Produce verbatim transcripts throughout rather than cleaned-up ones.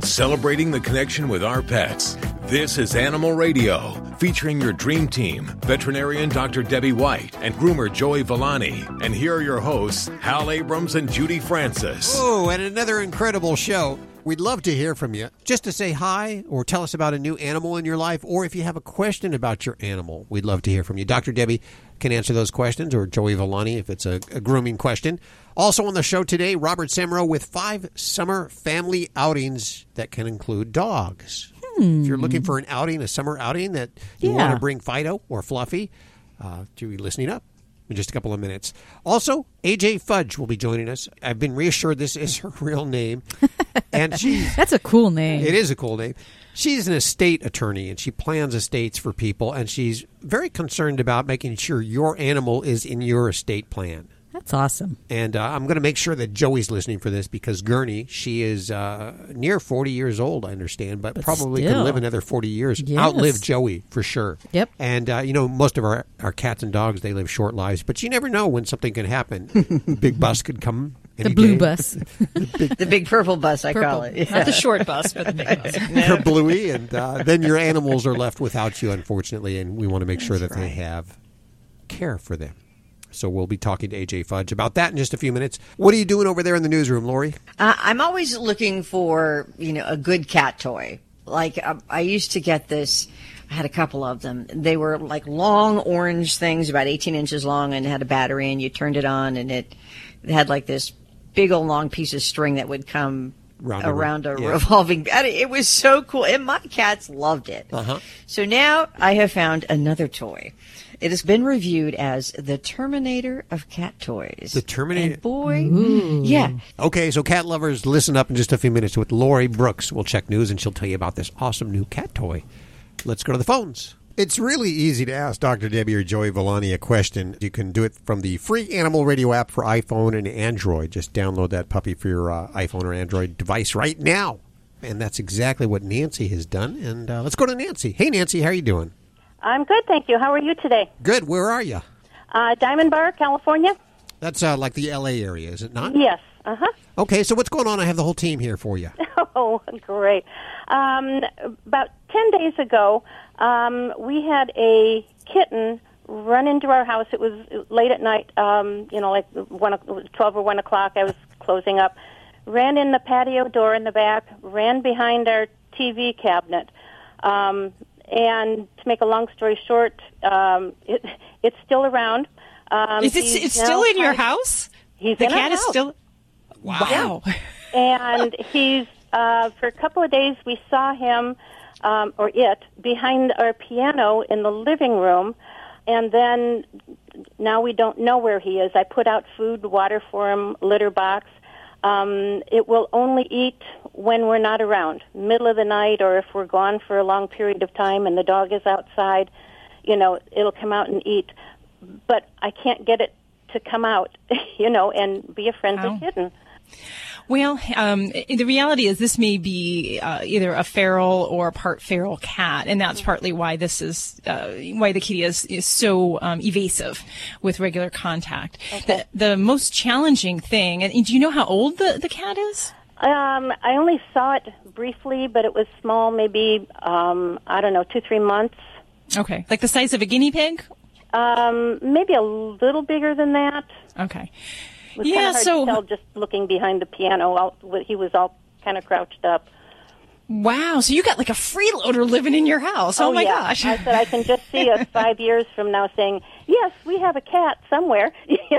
celebrating the connection with our pets. This is Animal Radio, featuring your dream team, veterinarian Doctor Debbie White and groomer Joey Villani. And here are your hosts, Hal Abrams and Judy Francis. Oh, and another incredible show. We'd love to hear from you. Just to say hi or tell us about a new animal in your life, or if you have a question about your animal, we'd love to hear from you. Doctor Debbie can answer those questions, or Joey Villani if it's a, a grooming question. Also on the show today, Robert Semro with five summer family outings that can include dogs. Hmm. If you're looking for an outing, a summer outing that you yeah. want to bring Fido or Fluffy, uh, to be listening up in just a couple of minutes. Also, A J Fudge will be joining us. I've been reassured this is her real name. And she That's a cool name. It is a cool name. She's an estate attorney, and she plans estates for people, and she's very concerned about making sure your animal is in your estate plan. That's awesome. And uh, I'm going to make sure that Joey's listening for this, because Gurney, she is uh, near forty years old, I understand, but, but probably still. could live another forty years. Yes. Outlive Joey, for sure. Yep. And, uh, you know, most of our, our cats and dogs, they live short lives, but you never know when something can happen. Big bus could come any The blue day. bus. the, big, the big purple bus, I purple. call it. Yeah. Not the short bus, but the big bus. They're bluey, and uh, then your animals are left without you, unfortunately, and we want to make sure That's that right. they have care for them. So we'll be talking to A J Fudge about that in just a few minutes. What are you doing over there in the newsroom, Lori? Uh, I'm always looking for, you know, a good cat toy. Like, uh, I used to get this, I had a couple of them. They were like long orange things, about eighteen inches long, and had a battery, and you turned it on, and it, it had like this big old long piece of string that would come Round around a, a yeah. revolving battery. It was so cool, and my cats loved it. Uh-huh. So now I have found another toy. It has been reviewed as the Terminator of cat toys. The Terminator? And boy, Ooh. yeah. Okay, so cat lovers, listen up in just a few minutes with Lori Brooks. We'll check news, and she'll tell you about this awesome new cat toy. Let's go to the phones. It's really easy to ask Doctor Debbie or Joey Villani a question. You can do it from the free Animal Radio app for iPhone and Android. Just download that puppy for your uh, iPhone or Android device right now. And that's exactly what Nancy has done. And uh, let's go to Nancy. Hey, Nancy, how are you doing? I'm good, thank you. How are you today? Good. Where are you? Uh, Diamond Bar, California. That's uh, like the L A area, is it not? Yes. Uh-huh. Okay, so what's going on? I have the whole team here for you. Oh, great. Um, about ten days ago, um, we had a kitten run into our house. It was late at night, um, you know, like one, twelve or one o'clock. I was closing up. Ran in the patio door in the back, ran behind our T V cabinet. Um, and to make a long story short, um, it, it's still around. Um, is it it's still in your house? He's the in cat our is house. still. Wow. Yeah. And he's uh, for a couple of days we saw him um, or it behind our piano in the living room, and then now we don't know where he is. I put out food, water for him, litter box. Um, it will only eat when we're not around, middle of the night, or if we're gone for a long period of time and the dog is outside, you know, it'll come out and eat. But I can't get it to come out, you know, and be a friendly Wow. kitten. Well, um, the reality is this may be uh, either a feral or part feral cat, and that's partly why this is uh, why the kitty is is so um, evasive with regular contact. Okay. The, the most challenging thing, and do you know how old the, the cat is? Um, I only saw it briefly, but it was small, maybe, um, I don't know, two, three months. Okay, like the size of a guinea pig? Um, maybe a little bigger than that. Okay. It was Yeah, kind of hard so to tell just looking behind the piano. All, he was all kind of crouched up. wow, so you got like a freeloader living in your house. Oh, my yeah. gosh. I said I can just see us five years from now saying, yes, we have a cat somewhere.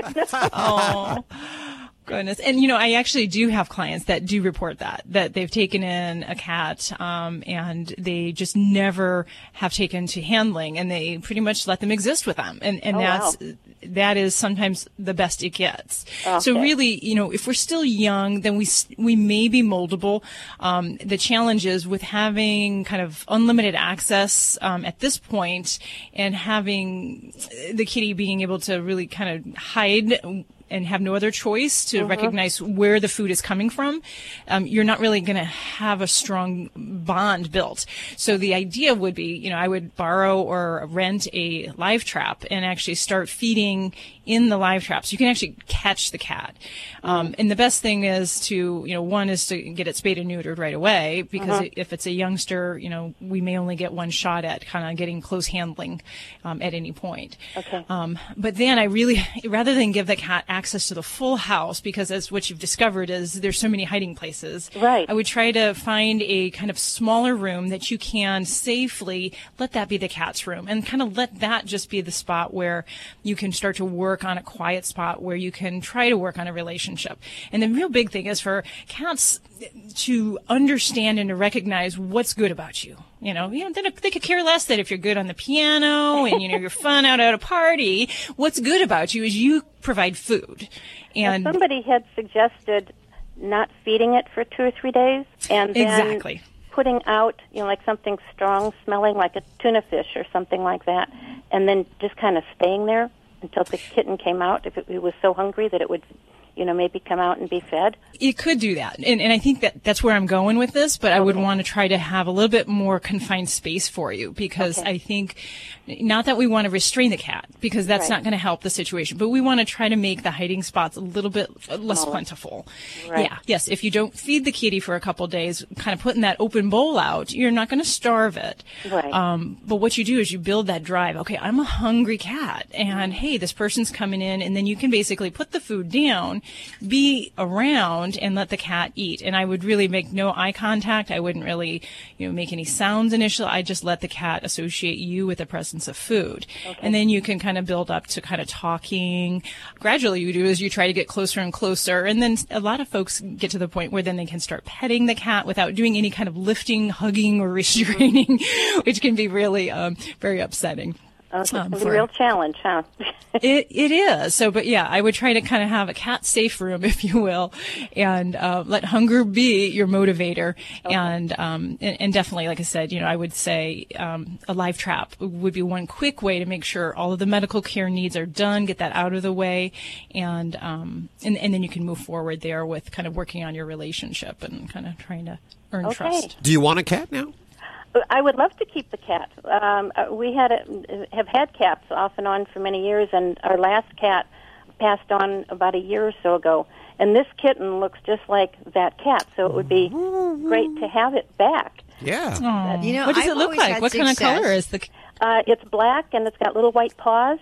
Oh, goodness. And, you know, I actually do have clients that do report that, that they've taken in a cat, um, and they just never have taken to handling, and they pretty much let them exist with them. And, and Oh, that's, wow. that is sometimes the best it gets. Okay. So really, you know, if we're still young, then we, s- we may be moldable. Um, the challenge is with having kind of unlimited access, um, at this point, and having the kitty being able to really kind of hide and have no other choice to Mm-hmm. recognize where the food is coming from, um, you're not really going to have a strong bond built. So the idea would be, you know, I would borrow or rent a live trap and actually start feeding in the live trap, so you can actually catch the cat. Um, and the best thing is to, you know, one is to get it spayed and neutered right away, because Uh-huh. if it's a youngster, you know, we may only get one shot at kind of getting close handling um, at any point. Okay. Um, but then I really, rather than give the cat access to the full house, because as what you've discovered is there's so many hiding places. Right. I would try to find a kind of smaller room that you can safely let that be the cat's room, and kind of let that just be the spot where you can start to work on a quiet spot where you can try to work on a relationship. And the real big thing is for cats to understand and to recognize what's good about you. You know, you know, they, they could care less that if you're good on the piano and, you know, you're fun out at a party. What's good about you is you provide food. And Now, somebody had suggested not feeding it for two or three days, and then Exactly. putting out, you know, like something strong smelling, like a tuna fish or something like that, and then just kind of staying there until the kitten came out, if it, it was so hungry that it would, you know, maybe come out and be fed. it could do that. And, and I think that that's where I'm going with this, but I would want to try to have a little bit more confined space for you, because Okay. I think, not that we want to restrain the cat, because that's Right. not going to help the situation, but we want to try to make the hiding spots a little bit less Smaller. plentiful. Right. Yeah. Yes. If you don't feed the kitty for a couple days, kind of putting that open bowl out, you're not going to starve it. Right. Um, but what you do is you build that drive. Okay, I'm a hungry cat, and hey, this person's coming in, and then you can basically put the food down, be around, and let the cat eat. And I would really make no eye contact. I wouldn't really, you know, make any sounds initially. I just let the cat associate you with the presence of food. And then you can kind of build up to kind of talking. Gradually you do is you try to get closer and closer. And then a lot of folks get to the point where then they can start petting the cat without doing any kind of lifting, hugging, or restraining, which can be really um, very upsetting. Oh, it's Um, a for- real challenge, huh? It it is. So, but yeah, I would try to kind of have a cat safe room, if you will, and uh, let hunger be your motivator. And, um, and and definitely, like I said, you know, I would say um, a live trap would be one quick way to make sure all of the medical care needs are done, get that out of the way, and um and and then you can move forward there with kind of working on your relationship and kind of trying to earn Okay. trust. Do you want a cat now? I would love to keep the cat. Um, uh, we had a, have had cats off and on for many years, and our last cat passed on about a year or so ago. And this kitten looks just like that cat, so it would be great to have it back. Yeah. Aw. You know, what does I've it look always like? had What kind of success. color is the? Uh, it's black, and it's got little white paws.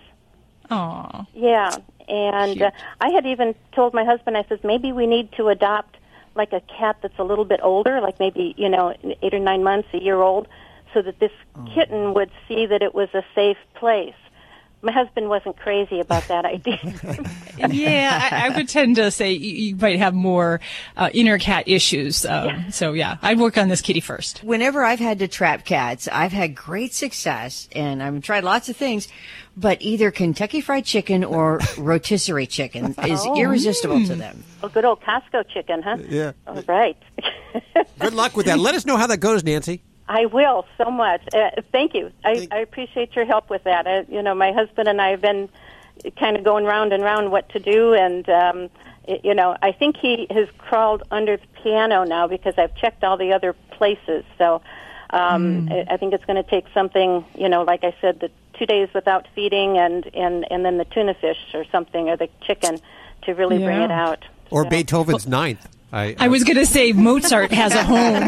Oh, Yeah, and uh, I had even told my husband, I says, maybe we need to adopt like a cat that's a little bit older, like maybe, you know, eight or nine months, a year old, so that this kitten would see that it was a safe place. My husband wasn't crazy about that idea. yeah, I, I would tend to say you, you might have more uh, inner cat issues. Um, Yeah. So yeah, I'd work on this kitty first. Whenever I've had to trap cats, I've had great success, and I've tried lots of things, but either Kentucky Fried Chicken or rotisserie chicken is Oh. irresistible to them. Oh, good old Costco chicken, huh? Yeah. All right. Good luck with that. Let us know how that goes, Nancy. I will so much. Uh, thank you. I, I appreciate your help with that. Uh, you know, my husband and I have been kind of going round and round what to do, and um, it, you know, I think he has crawled under the piano now because I've checked all the other places. So um, Mm. I, I think it's going to take something, you know, like I said, the two days without feeding, and and and then the tuna fish or something, or the chicken, to really bring Yeah. it out. Or So- Beethoven's Ninth. I, I was going to say Mozart has a home.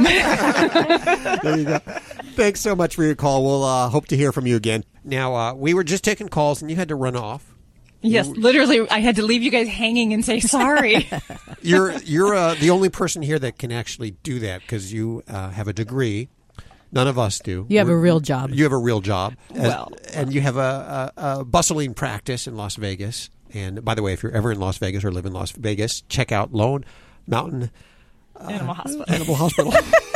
There you go. Thanks so much for your call. We'll uh, hope to hear from you again. Now, uh, we were just taking calls, and you had to run off. Yes, literally, I had to leave you guys hanging and say sorry. You're you're uh, the only person here that can actually do that because you uh, have a degree. None of us do. You have a We're- real job. You have a real job. As- Well. and you have a, a, a bustling practice in Las Vegas. And by the way, if you're ever in Las Vegas or live in Las Vegas, check out Lone Mountain Animal hospital. Animal Hospital.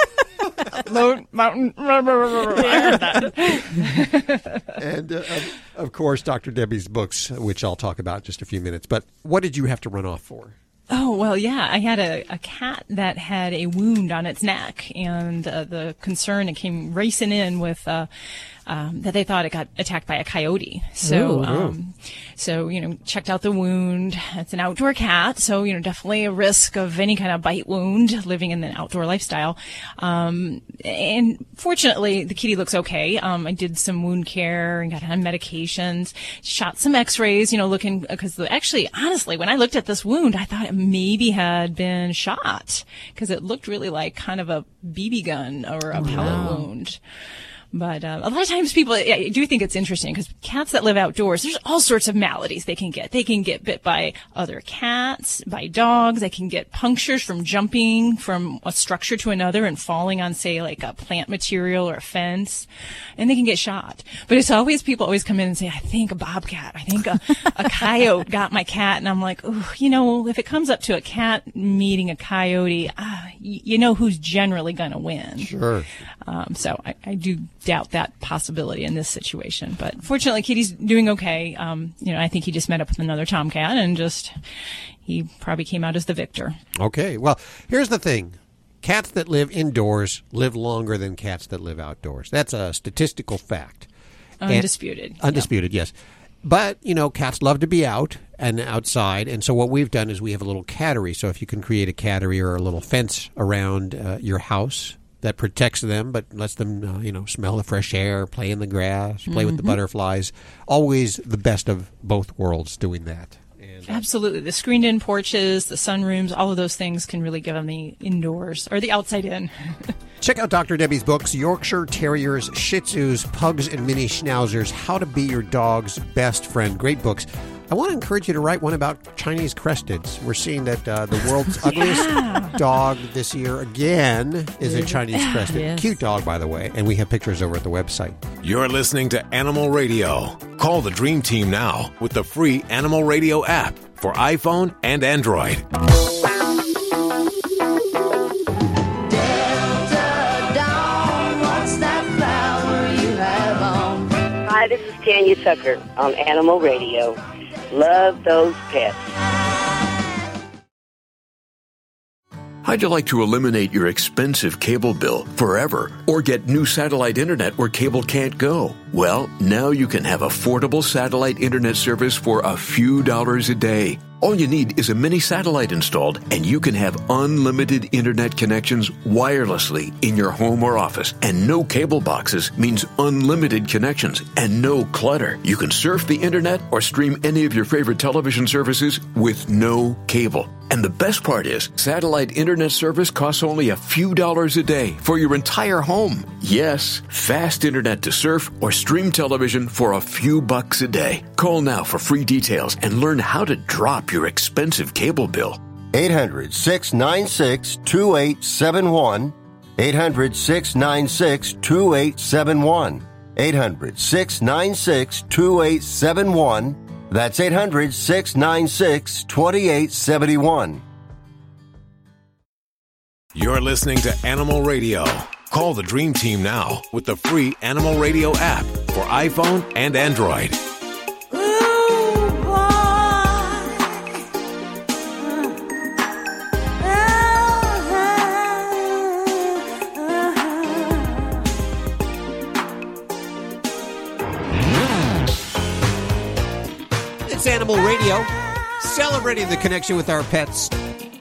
Lone Mountain. I heard that. And, uh, of, of course, Doctor Debbie's books, which I'll talk about in just a few minutes. But what did you have to run off for? Oh, well, yeah. I had a, a cat that had a wound on its neck, and uh, the concern, it came racing in with uh, um, that they thought it got attacked by a coyote. So, Ooh. um, So, you know, checked out the wound. It's an outdoor cat, so, you know, definitely a risk of any kind of bite wound living in the outdoor lifestyle. Um, and fortunately, the kitty looks okay. Um, I did some wound care and got on medications, shot some x-rays, you know, looking, because actually, honestly, when I looked at this wound, I thought it maybe had been shot because it looked really like kind of a B B gun or a pellet Wow. wound. But uh, a lot of times people, I do think it's interesting because cats that live outdoors, there's all sorts of maladies they can get. They can get bit by other cats, by dogs. They can get punctures from jumping from a structure to another and falling on, say, like a plant material or a fence. And they can get shot. But it's always, people always come in and say, I think a bobcat, I think a, a coyote got my cat. And I'm like, oh, you know, if it comes up to a cat meeting a coyote, uh, y- you know who's generally going to win. Sure. Um, so I, I do doubt that possibility in this situation. But fortunately, Kitty's doing okay. Um, you know, I think he just met up with another tomcat and just, he probably came out as the victor. Okay. Well, here's the thing. Cats that live indoors live longer than cats that live outdoors. That's a statistical fact. And- Undisputed. undisputed, yes. But, you know, cats love to be out and outside. And so what we've done is we have a little cattery. So if you can create a cattery or a little fence around uh, your house that protects them but lets them, uh, you know, smell the fresh air, play in the grass, play mm-hmm. with the butterflies. Always the best of both worlds doing that. And, uh, Absolutely. The screened-in porches, the sunrooms, all of those things can really give them the indoors or the outside in. Check out Doctor Debbie's books, Yorkshire Terriers, Shih Tzus, Pugs, and Mini Schnauzers, How to Be Your Dog's Best Friend. Great books. I want to encourage you to write one about Chinese cresteds. We're seeing that uh, the world's ugliest yeah. dog this year again is a Chinese crested. Yes. Cute dog, by the way, and we have pictures over at the website. You're listening to Animal Radio. Call the Dream Team now with the free Animal Radio app for iPhone and Android. Hi, this is Tanya Tucker on Animal Radio. Love those pets. How'd you like to eliminate your expensive cable bill forever or get new satellite internet where cable can't go? Well, now you can have affordable satellite internet service for a few dollars a day. All you need is a mini satellite installed, and you can have unlimited internet connections wirelessly in your home or office. And no cable boxes means unlimited connections and no clutter. You can surf the internet or stream any of your favorite television services with no cable. And the best part is, satellite internet service costs only a few dollars a day for your entire home. Yes, fast internet to surf or stream television for a few bucks a day. Call now for free details and learn how to drop your expensive cable bill. eight hundred, six nine six, two eight seven one. eight hundred, six nine six, two eight seven one. eight hundred, six nine six, two eight seven one. That's eight hundred, six nine six, two eight seven one. You're listening to Animal Radio. Call the Dream Team now with the free Animal Radio app for iPhone and Android. It's Animal Radio, celebrating the connection with our pets.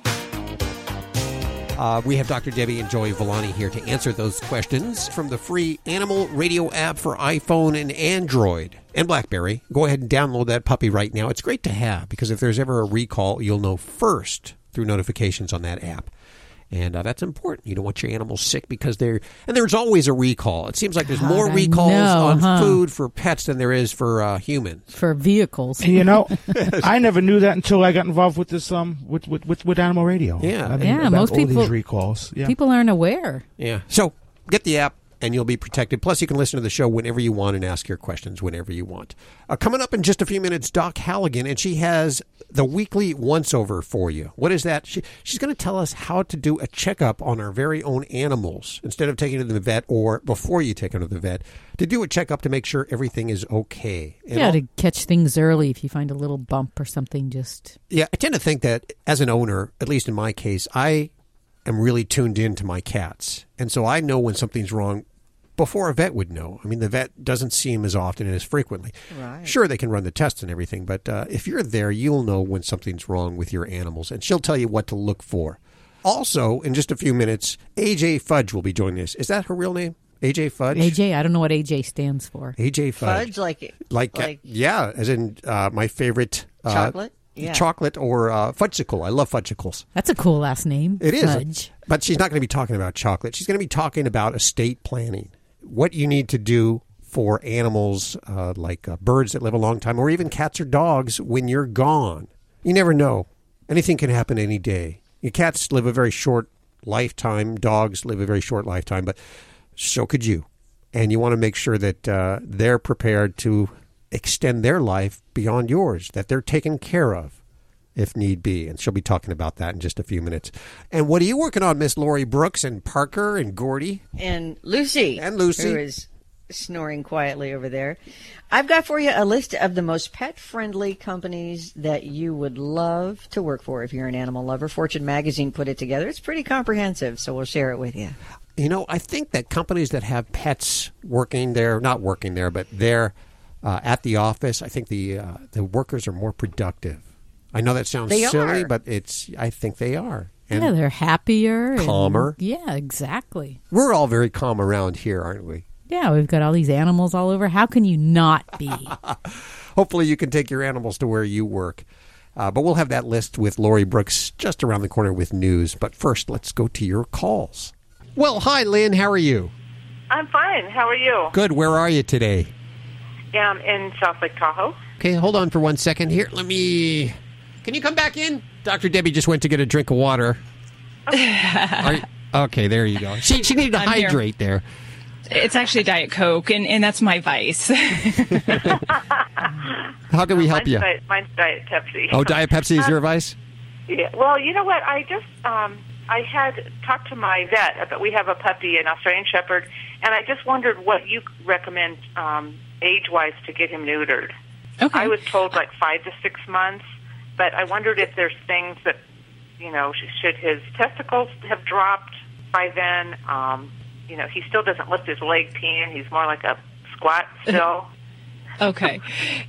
Uh, we have Doctor Debbie and Joey Villani here to answer those questions from the free Animal Radio app for iPhone and Android and BlackBerry. Go ahead and download that puppy right now. It's great to have because if there's ever a recall, you'll know first through notifications on that app. And uh, that's important. You don't want your animals sick because they're... And there's always a recall. It seems like there's God, more I recalls know, on huh? food for pets than there is for uh, humans. For vehicles. You know, I never knew that until I got involved with this um with with, with, with Animal Radio. Yeah. I mean, Yeah, about most all people- these recalls. Yeah. People aren't aware. Yeah. So get the app and you'll be protected. Plus, you can listen to the show whenever you want and ask your questions whenever you want. Uh, coming up in just a few minutes, Doc Halligan, and she has the weekly once-over for you. What is that? She, she's going to tell us how to do a checkup on our very own animals instead of taking them to the vet or before you take them to the vet, to do a checkup to make sure everything is okay. And Yeah, all- to catch things early if you find a little bump or something. Just Yeah, I tend to think that as an owner, at least in my case, I am really tuned in to my cats. And so I know when something's wrong before a vet would know. I mean, the vet doesn't see them as often and as frequently. Right. Sure, they can run the tests and everything, but uh, if you're there, you'll know when something's wrong with your animals, and she'll tell you what to look for. Also, in just a few minutes, A J Fudge will be joining us. Is that her real name? A J Fudge? A J, I don't know what A J stands for. A J Fudge. Fudge, like Like, like uh, yeah, as in uh, my favorite uh, chocolate. Yeah. Chocolate or uh, fudgesicle. I love fudgesicles. That's a cool last name. It is. Fudge. But she's not going to be talking about chocolate. She's going to be talking about estate planning. What you need to do for animals uh, like uh, birds that live a long time, or even cats or dogs when you're gone. You never know. Anything can happen any day. Your cats live a very short lifetime. Dogs live a very short lifetime, but so could you. And you want to make sure that uh, they're prepared to extend their life beyond yours, that they're taken care of if need be. And she'll be talking about that in just a few minutes. And what are you working on, Miss Lori Brooks and Parker and Gordy? And Lucy. And Lucy. Who is snoring quietly over there. I've got for you a list of the most pet-friendly companies that you would love to work for if you're an animal lover. Fortune Magazine put it together. It's pretty comprehensive, so we'll share it with you. You know, I think that companies that have pets working there, not working there, but they're uh, at the office, I think the uh, the workers are more productive. I know that sounds They silly, are. but it's. I think they are. And yeah, they're happier. and- calmer. yeah, exactly. We're all very calm around here, aren't we? Yeah, we've got all these animals all over. How can you not be? Hopefully you can take your animals to where you work. Uh, but we'll have that list with Lori Brooks just around the corner with news. But first, let's go to your calls. Well, hi, Lynn. How are you? I'm fine. How are you? Good. Where are you today? Yeah, I'm in South Lake Tahoe. Okay, hold on for one second here. Let me... Can you come back in? Doctor Debbie just went to get a drink of water. Are you... Okay, there you go. She, she needed to I'm here. hydrate there. It's actually Diet Coke, and, and that's my vice. How can we help mine's you? Diet, mine's Diet Pepsi. Oh, Diet Pepsi is Um, your advice? Yeah. Well, you know what? I just um, I had talked to my vet about we have a puppy, an Australian Shepherd, and I just wondered what you recommend um, age-wise to get him neutered. Okay. I was told like five to six months, but I wondered if there's things that, you know, sh- should his testicles have dropped by then? Um, you know, he still doesn't lift his leg peeing. He's more like a squat still. Okay.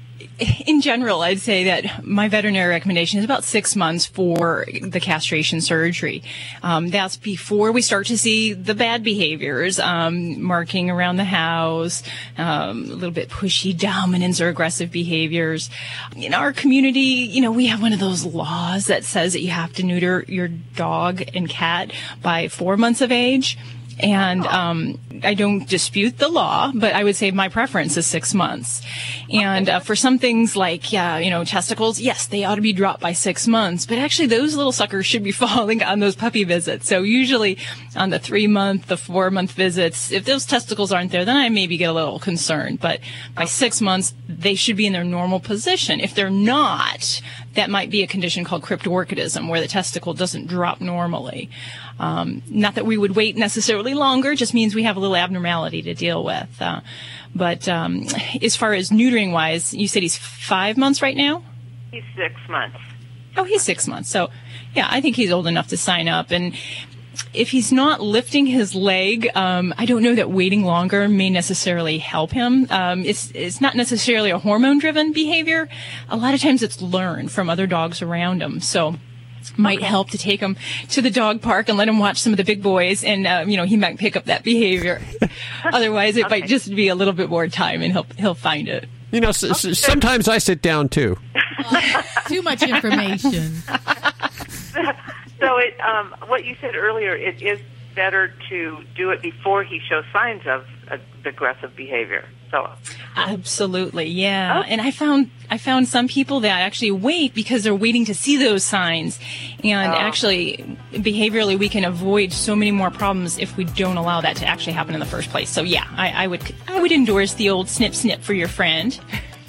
In general, I'd say that my veterinary recommendation is about six months for the castration surgery. Um, that's before we start to see the bad behaviors, um, marking around the house, um, a little bit pushy dominance or aggressive behaviors. In our community, you know, we have one of those laws that says that you have to neuter your dog and cat by four months of age. And um, I don't dispute the law, but I would say my preference is six months. And uh, for some things like, yeah, you know, testicles, yes, they ought to be dropped by six months. But actually, those little suckers should be falling on those puppy visits. So usually on the three-month, the four-month visits, if those testicles aren't there, then I maybe get a little concerned. But by six months, they should be in their normal position. If they're not, that might be a condition called cryptorchidism, where the testicle doesn't drop normally. Um, not that we would wait necessarily longer, just means we have a little abnormality to deal with. Uh, but um, as far as neutering wise, you said he's five months right now? He's six months. Oh, he's six months. So, yeah, I think he's old enough to sign up. And if he's not lifting his leg, um, I don't know that waiting longer may necessarily help him. Um, it's it's not necessarily a hormone-driven behavior. A lot of times it's learned from other dogs around him. So might help to take him to the dog park and let him watch some of the big boys, and uh, you know, he might pick up that behavior. Otherwise, it Okay. might just be a little bit more time, and he'll he'll find it. You know, s- s- sometimes I sit down, too. Too much information. So it, um, what you said earlier, it is better to do it before he shows signs of uh, aggressive behavior. So Absolutely, yeah. Oh. And I found I found some people that actually wait because they're waiting to see those signs. And Oh. actually, behaviorally, we can avoid so many more problems if we don't allow that to actually happen in the first place. So yeah, I, I would I would endorse the old snip snip for your friend.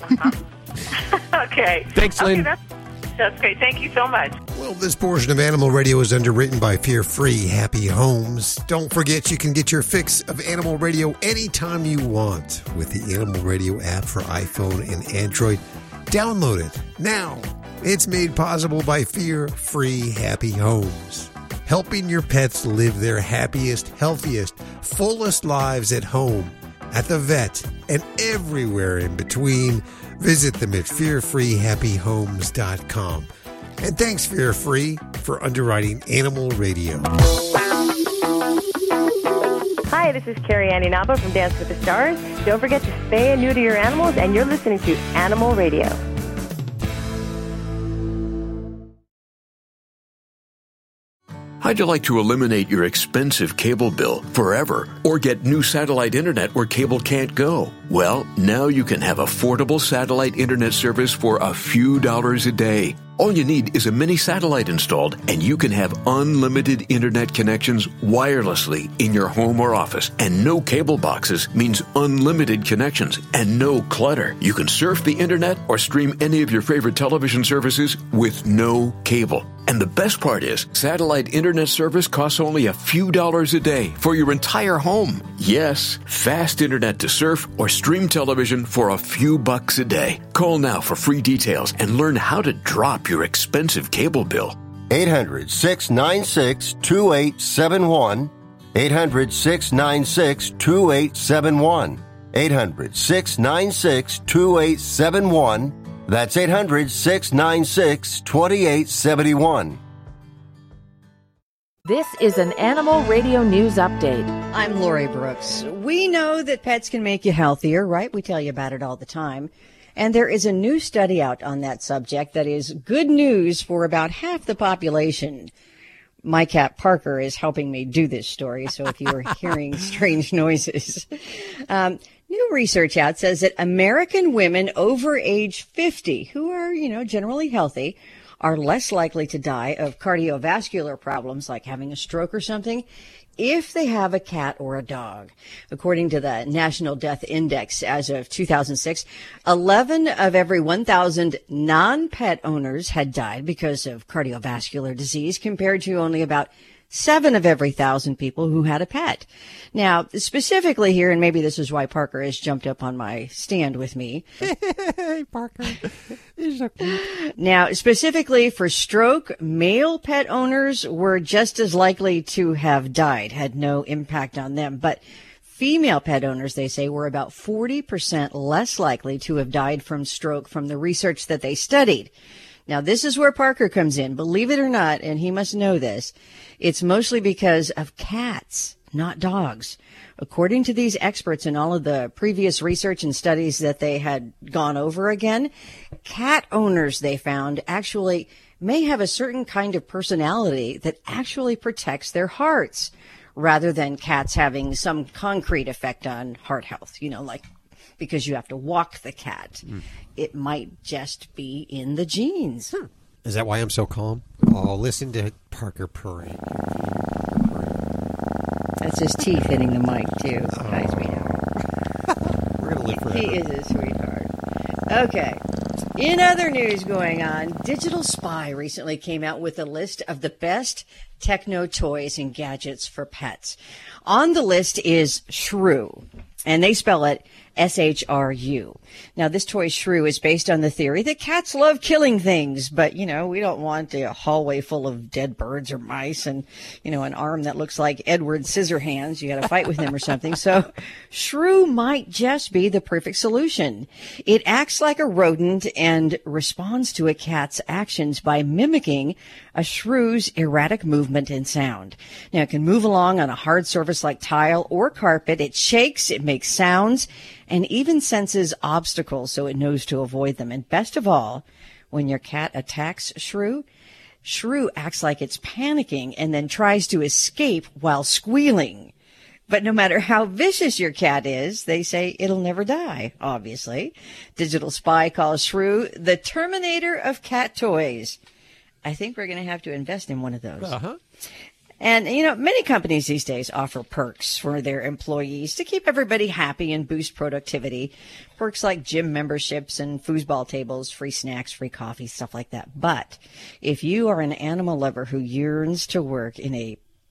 okay. Thanks, Okay, Lynn. that's, that's great. Thank you so much. Well, this portion of Animal Radio is underwritten by Fear Free Happy Homes. Don't forget you can get your fix of Animal Radio anytime you want with the Animal Radio app for iPhone and Android. Download it now. It's made possible by Fear Free Happy Homes. helping your pets live their happiest, healthiest, fullest lives at home, at the vet, and everywhere in between. Visit them at fear free happy homes dot com. And thanks, Fear Free, for underwriting Animal Radio. Hi, this is Carrie Annie Nava from Dance with the Stars. Don't forget to spay and neuter your animals, and you're listening to Animal Radio. How'd you like to eliminate your expensive cable bill forever or get new satellite internet where cable can't go? Well, now you can have affordable satellite internet service for a few dollars a day. All you need is a mini satellite installed, and you can have unlimited internet connections wirelessly in your home or office. And no cable boxes means unlimited connections and no clutter. You can surf the internet or stream any of your favorite television services with no cable. And the best part is, satellite internet service costs only a few dollars a day for your entire home. Yes, fast internet to surf or stream television for a few bucks a day. Call now for free details and learn how to drop your expensive cable bill. eight hundred, six nine six, two eight seven one. eight hundred, six nine six, two eight seven one. eight hundred, six nine six, two eight seven one. That's eight hundred, six nine six, two eight seven one. This is an Animal Radio News Update. I'm Lori Brooks. We know that pets can make you healthier, right? We tell you about it all the time. And there is a new study out on that subject that is good news for about half the population. My cat Parker is helping me do this story, so if you are hearing strange noises. Um, new research out says that American women over age fifty, who are, you know, generally healthy, are less likely to die of cardiovascular problems like having a stroke or something if they have a cat or a dog. According to the National Death Index as of two thousand six, eleven of every one thousand non-pet owners had died because of cardiovascular disease, compared to only about seven of every thousand people who had a pet. Now, specifically here, and maybe this is why Parker has jumped up on my stand with me. Hey, Parker. You're so cute. Now, specifically for stroke, male pet owners were just as likely to have died, had no impact on them. But female pet owners, they say, were about forty percent less likely to have died from stroke from the research that they studied. Now, this is where Parker comes in. Believe it or not, and he must know this, it's mostly because of cats, not dogs. According to these experts and all of the previous research and studies that they had gone over again, cat owners, they found, actually may have a certain kind of personality that actually protects their hearts, rather than cats having some concrete effect on heart health, you know, like because you have to walk the cat. Mm. It might just be in the genes. Hmm. Is that why I'm so calm? Oh, listen to Parker purring. That's his teeth hitting the mic, too. Oh. Hi, sweetheart. We're going to live forever. He is a sweetheart. Okay. In other news going on, Digital Spy recently came out with a list of the best techno toys and gadgets for pets. On the list is Shrew, and they spell it S H R U. Now, this toy Shrew is based on the theory that cats love killing things, but, you know, we don't want a hallway full of dead birds or mice and, you know, an arm that looks like Edward Scissorhands. You got to fight with him or something. So Shrew might just be the perfect solution. It acts like a rodent and responds to a cat's actions by mimicking a shrew's erratic movement and sound. Now, it can move along on a hard surface like tile or carpet. It shakes, it makes sounds, and even senses obstacles so it knows to avoid them. And best of all, when your cat attacks Shrew, Shrew acts like it's panicking and then tries to escape while squealing. But no matter how vicious your cat is, they say it'll never die, obviously. Digital Spy calls Shrew the Terminator of cat toys. I think we're going to have to invest in one of those. Uh-huh. And, you know, many companies these days offer perks for their employees to keep everybody happy and boost productivity. Perks like gym memberships and foosball tables, free snacks, free coffee, stuff like that. But if you are an animal lover who yearns to work in a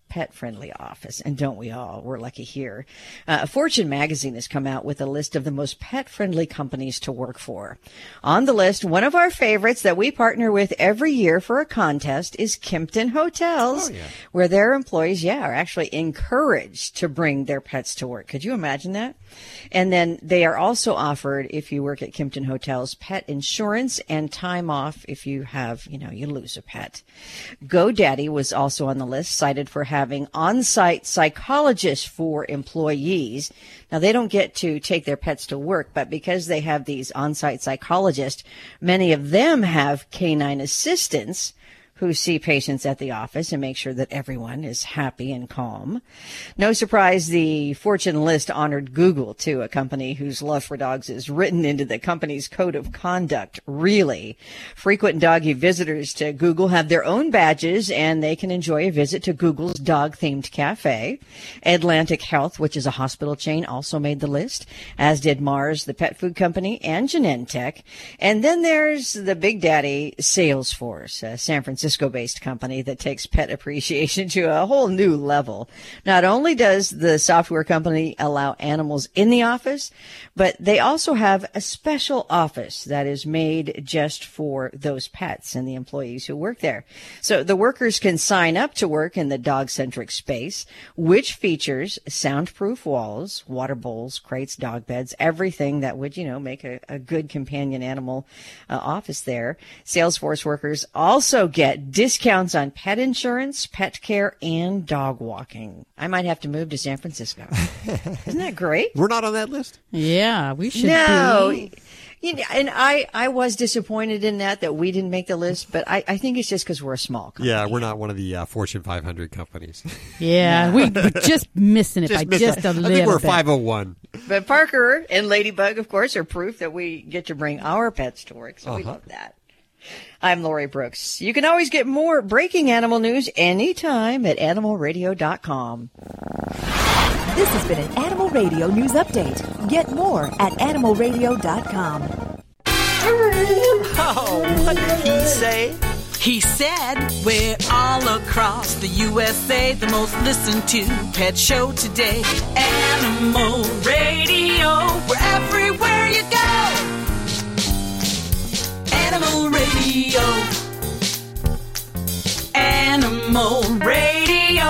pet-friendly office, and don't we all? We're lucky here. Uh, Fortune magazine has come out with a list of the most pet-friendly companies to work for. On the list, one of our favorites that we partner with every year for a contest is Kimpton Hotels, oh, yeah. where their employees, yeah, are actually encouraged to bring their pets to work. Could you imagine that? And then they are also offered, if you work at Kimpton Hotels, pet insurance and time off if you have, you know, you lose a pet. GoDaddy was also on the list, cited for having on-site psychologists for employees. Now, they don't get to take their pets to work, but because they have these on-site psychologists, many of them have canine assistants who see patients at the office and make sure that everyone is happy and calm. No surprise, the Fortune list honored Google, too, a company whose love for dogs is written into the company's code of conduct. Really. Frequent doggy visitors to Google have their own badges, and they can enjoy a visit to Google's dog-themed cafe. Atlantic Health, which is a hospital chain, also made the list, as did Mars, the pet food company, and Genentech. And then there's the big daddy, Salesforce, a San Francisco Francisco-based company that takes pet appreciation to a whole new level. Not only does the software company allow animals in the office, but they also have a special office that is made just for those pets and the employees who work there. So the workers can sign up to work in the dog-centric space, which features soundproof walls, water bowls, crates, dog beds, everything that would, you know, make a, a good companion animal uh, office there. Salesforce workers also get discounts on pet insurance, pet care, and dog walking. I might have to move to San Francisco. Isn't that great? We're not on that list? Yeah, we should no. be. You know, and I, I was disappointed in that, that we didn't make the list, but I, I think it's just because we're a small company. Yeah, we're not one of the uh, Fortune five hundred companies. Yeah, we, we're just missing it just by miss just it. a I little think we're bit. five oh one. But Parker and Ladybug, of course, are proof that we get to bring our pets to work, so uh-huh. we love that. I'm Lori Brooks. You can always get more breaking animal news anytime at animal radio dot com. This has been an Animal Radio News Update. Get more at animal radio dot com. Oh, what did he say? He said we're all across the U S A, the most listened to pet show today. Animal Radio, we're everywhere you go. Animal Radio. Animal Radio.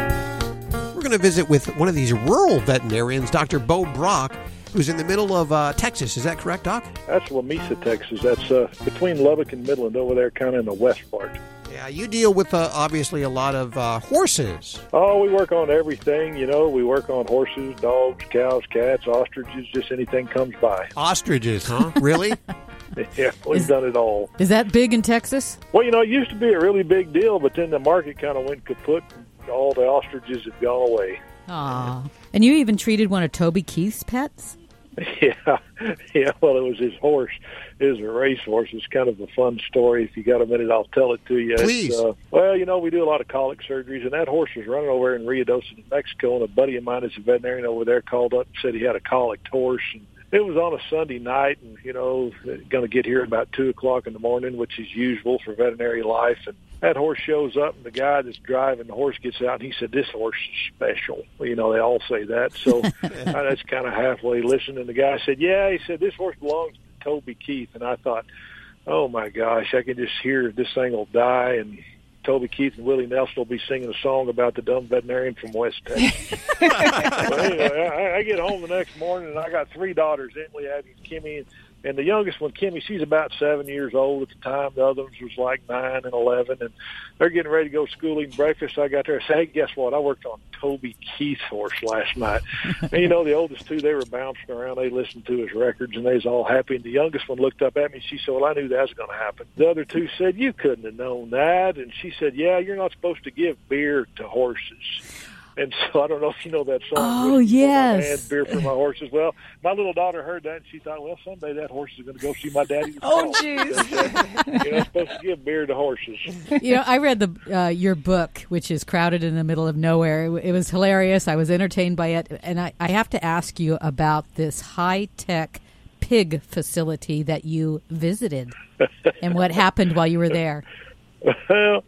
We're going to visit with one of these rural veterinarians, Doctor Bo Brock, who's in the middle of uh, Texas. Is that correct, Doc? That's Lamesa, Texas. That's uh, between Lubbock and Midland over there, kind of in the west part. Yeah, you deal with, uh, obviously, a lot of uh, horses. Oh, we work on everything, you know. We work on horses, dogs, cows, cats, ostriches, just anything comes by. Ostriches, huh? Really? Yeah, we've is, done it all. Is that big in Texas? Well, you know, it used to be a really big deal, but then the market kind of went kaput, and all the ostriches have gone away. Aw. And you even treated one of Toby Keith's pets? Yeah, yeah. Well, it was his horse. It was a racehorse. It's kind of a fun story. If you got a minute, I'll tell it to you. Please. Uh, well, you know, we do a lot of colic surgeries, and that horse was running over in Ruidoso, New Mexico, and a buddy of mine is a veterinarian over there called up and said he had a colicked horse. And it was on a Sunday night, and, you know, going to get here about two o'clock in the morning, which is usual for veterinary life. And that horse shows up, and the guy that's driving the horse gets out, and he said, "This horse is special." Well, you know, they all say that. So I was kind of halfway listening, and the guy said, "Yeah," he said, "this horse belongs to Toby Keith." And I thought, oh, my gosh, I can just hear this thing will die, and Toby Keith and Willie Nelson will be singing a song about the dumb veterinarian from West Texas. But anyway, I, I get home the next morning, and I got three daughters, Emily, Abby, and Kimmy, and And the youngest one, Kimmy, she's about seven years old at the time. The other ones was like nine and eleven, and they're getting ready to go to school, eating breakfast. I got there and said, "Hey, guess what? I worked on Toby Keith's horse last night." And, you know, the oldest two, they were bouncing around. They listened to his records, and they was all happy. And the youngest one looked up at me, and she said, "Well, I knew that was going to happen." The other two said, "You couldn't have known that." And she said, "Yeah, you're not supposed to give beer to horses." And so I don't know if you know that song. Oh, yes. I had beer for my horses. Well, my little daughter heard that, and she thought, well, someday that horse is going to go see my daddy. Oh, jeez. Uh, you're not supposed to give beer to horses. You know, I read the uh, your book, which is Crowded in the Middle of Nowhere. It, it was hilarious. I was entertained by it. And I, I have to ask you about this high-tech pig facility that you visited and what happened while you were there. Well,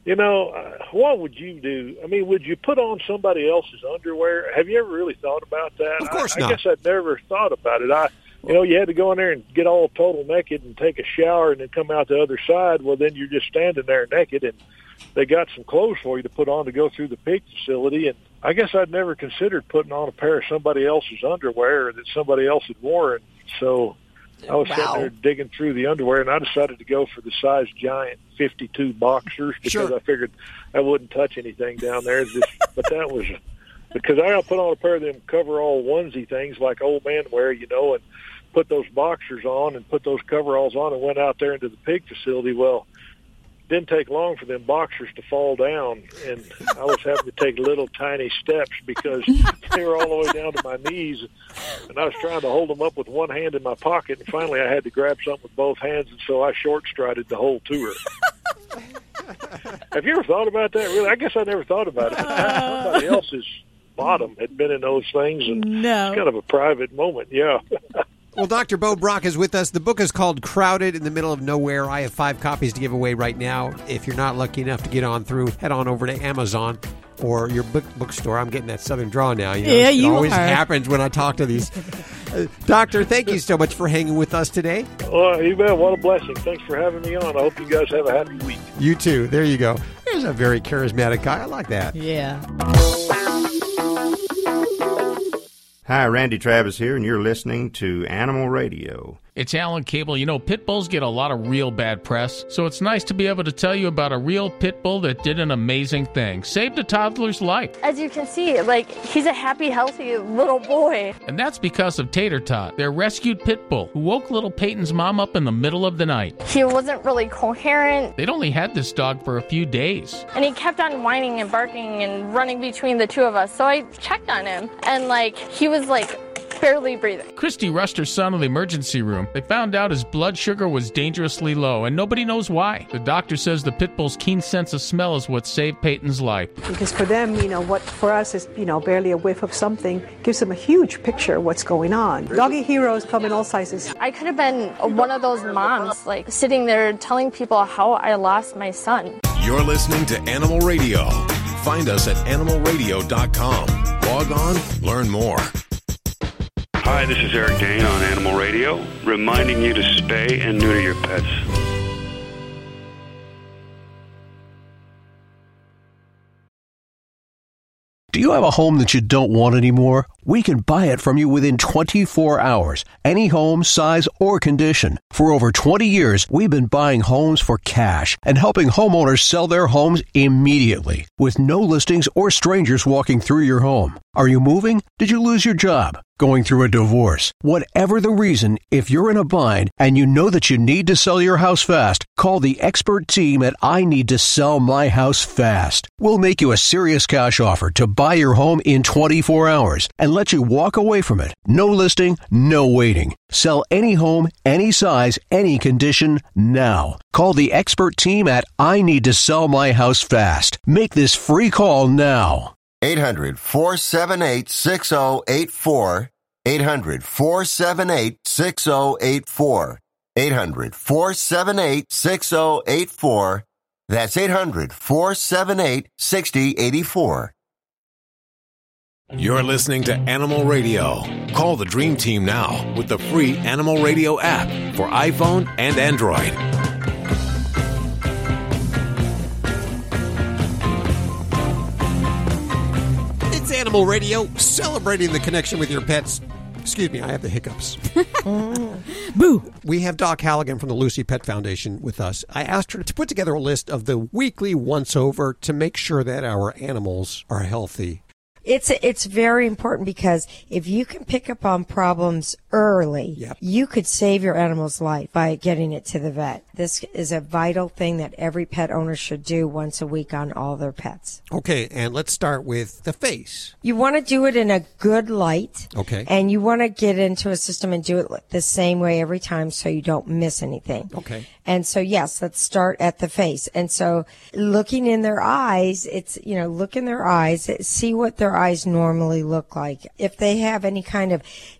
You know, uh, what would you do? I mean, would you put on somebody else's underwear? Have you ever really thought about that? Of course I, not. I guess I'd never thought about it. I, you know, you had to go in there and get all total naked and take a shower and then come out the other side. Well, then you're just standing there naked, and they got some clothes for you to put on to go through the pig facility. And I guess I'd never considered putting on a pair of somebody else's underwear that somebody else had worn. So I was Wow. sitting there digging through the underwear, and I decided to go for the size giant fifty-two boxers because Sure. I figured I wouldn't touch anything down there. It's just, but that was because I got put on a pair of them coverall onesie things like old men wear, you know, and put those boxers on and put those coveralls on and went out there into the pig facility. Well, didn't take long for them boxers to fall down, and I was having to take little tiny steps because they were all the way down to my knees, and I was trying to hold them up with one hand in my pocket, and finally I had to grab something with both hands, and so I short-strided the whole tour. Have you ever thought about that? Really? I guess I never thought about it. Somebody else's bottom had been in those things, and No. it's kind of a private moment, yeah. Well, Doctor Bo Brock is with us. The book is called Crowded in the Middle of Nowhere. I have five copies to give away right now. If you're not lucky enough to get on through, head on over to Amazon or your book bookstore. I'm getting that Southern draw now. You know? Yeah, it you always are. happens when I talk to these. Uh, Doctor, thank you so much for hanging with us today. Well, you bet. What a blessing. Thanks for having me on. I hope you guys have a happy week. You too. There you go. There's a very charismatic guy. I like that. Yeah. Hi, Randy Travis here, and you're listening to Animal Radio. It's Alan Cable. You know, pit bulls get a lot of real bad press, so it's nice to be able to tell you about a real pit bull that did an amazing thing. Saved a toddler's life. As you can see, like, he's a happy, healthy little boy. And that's because of Tater Tot, their rescued pit bull, who woke little Peyton's mom up in the middle of the night. He wasn't really coherent, They'd only had this dog for a few days. and he kept on whining and barking and running between the two of us. So I checked on him, and, like, he was, like, barely breathing. Christy rushed her son to the emergency room. They found out his blood sugar was dangerously low, and nobody knows why. The doctor says the pit bull's keen sense of smell is what saved Peyton's life. Because for them, you know, what for us is, you know, barely a whiff of something gives them a huge picture of what's going on. Doggy heroes come in all sizes. I could have been one of those moms, like, sitting there telling people how I lost my son. You're listening to Animal Radio. Find us at animal radio dot com. Log on, learn more. Hi, this is Eric Dane on Animal Radio, reminding you to spay and neuter your pets. Do you have a home that you don't want anymore? We can buy it from you within twenty-four hours. Any home, size, or condition. For over twenty years, we've been buying homes for cash and helping homeowners sell their homes immediately with no listings or strangers walking through your home. Are you moving? Did you lose your job? Going through a divorce? Whatever the reason, if you're in a bind and you know that you need to sell your house fast, call the expert team at I Need to Sell My House Fast. We'll make you a serious cash offer to buy your home in twenty-four hours and let you walk away from it. No listing, no waiting. Sell any home, any size, any condition, now. Call the expert team at I Need to Sell My House Fast. Make this free call now. eight hundred, four seven eight, six oh eight four. eight hundred, four seven eight, six oh eight four. eight hundred, four seven eight, six oh eight four. That's eight hundred, four seven eight, six oh eight four. You're listening to Animal Radio. Call the Dream Team now with the free Animal Radio app for iPhone and Android. It's Animal Radio, celebrating the connection with your pets. Excuse me, I have the hiccups. Boo! We have Doc Halligan from the Lucy Pet Foundation with us. I asked her to put together a list of the weekly once-over to make sure that our animals are healthy. It's it's very important because if you can pick up on problems early, Yep. you could save your animal's life by getting it to the vet. This is a vital thing that every pet owner should do once a week on all their pets. Okay, and let's start with the face. You want to do it in a good light. Okay. And you want to get into a system and do it the same way every time so you don't miss anything. Okay. And so, yes, let's start at the face. And so looking in their eyes, it's, you know, look in their eyes, see what their eyes normally look like. If they have any kind of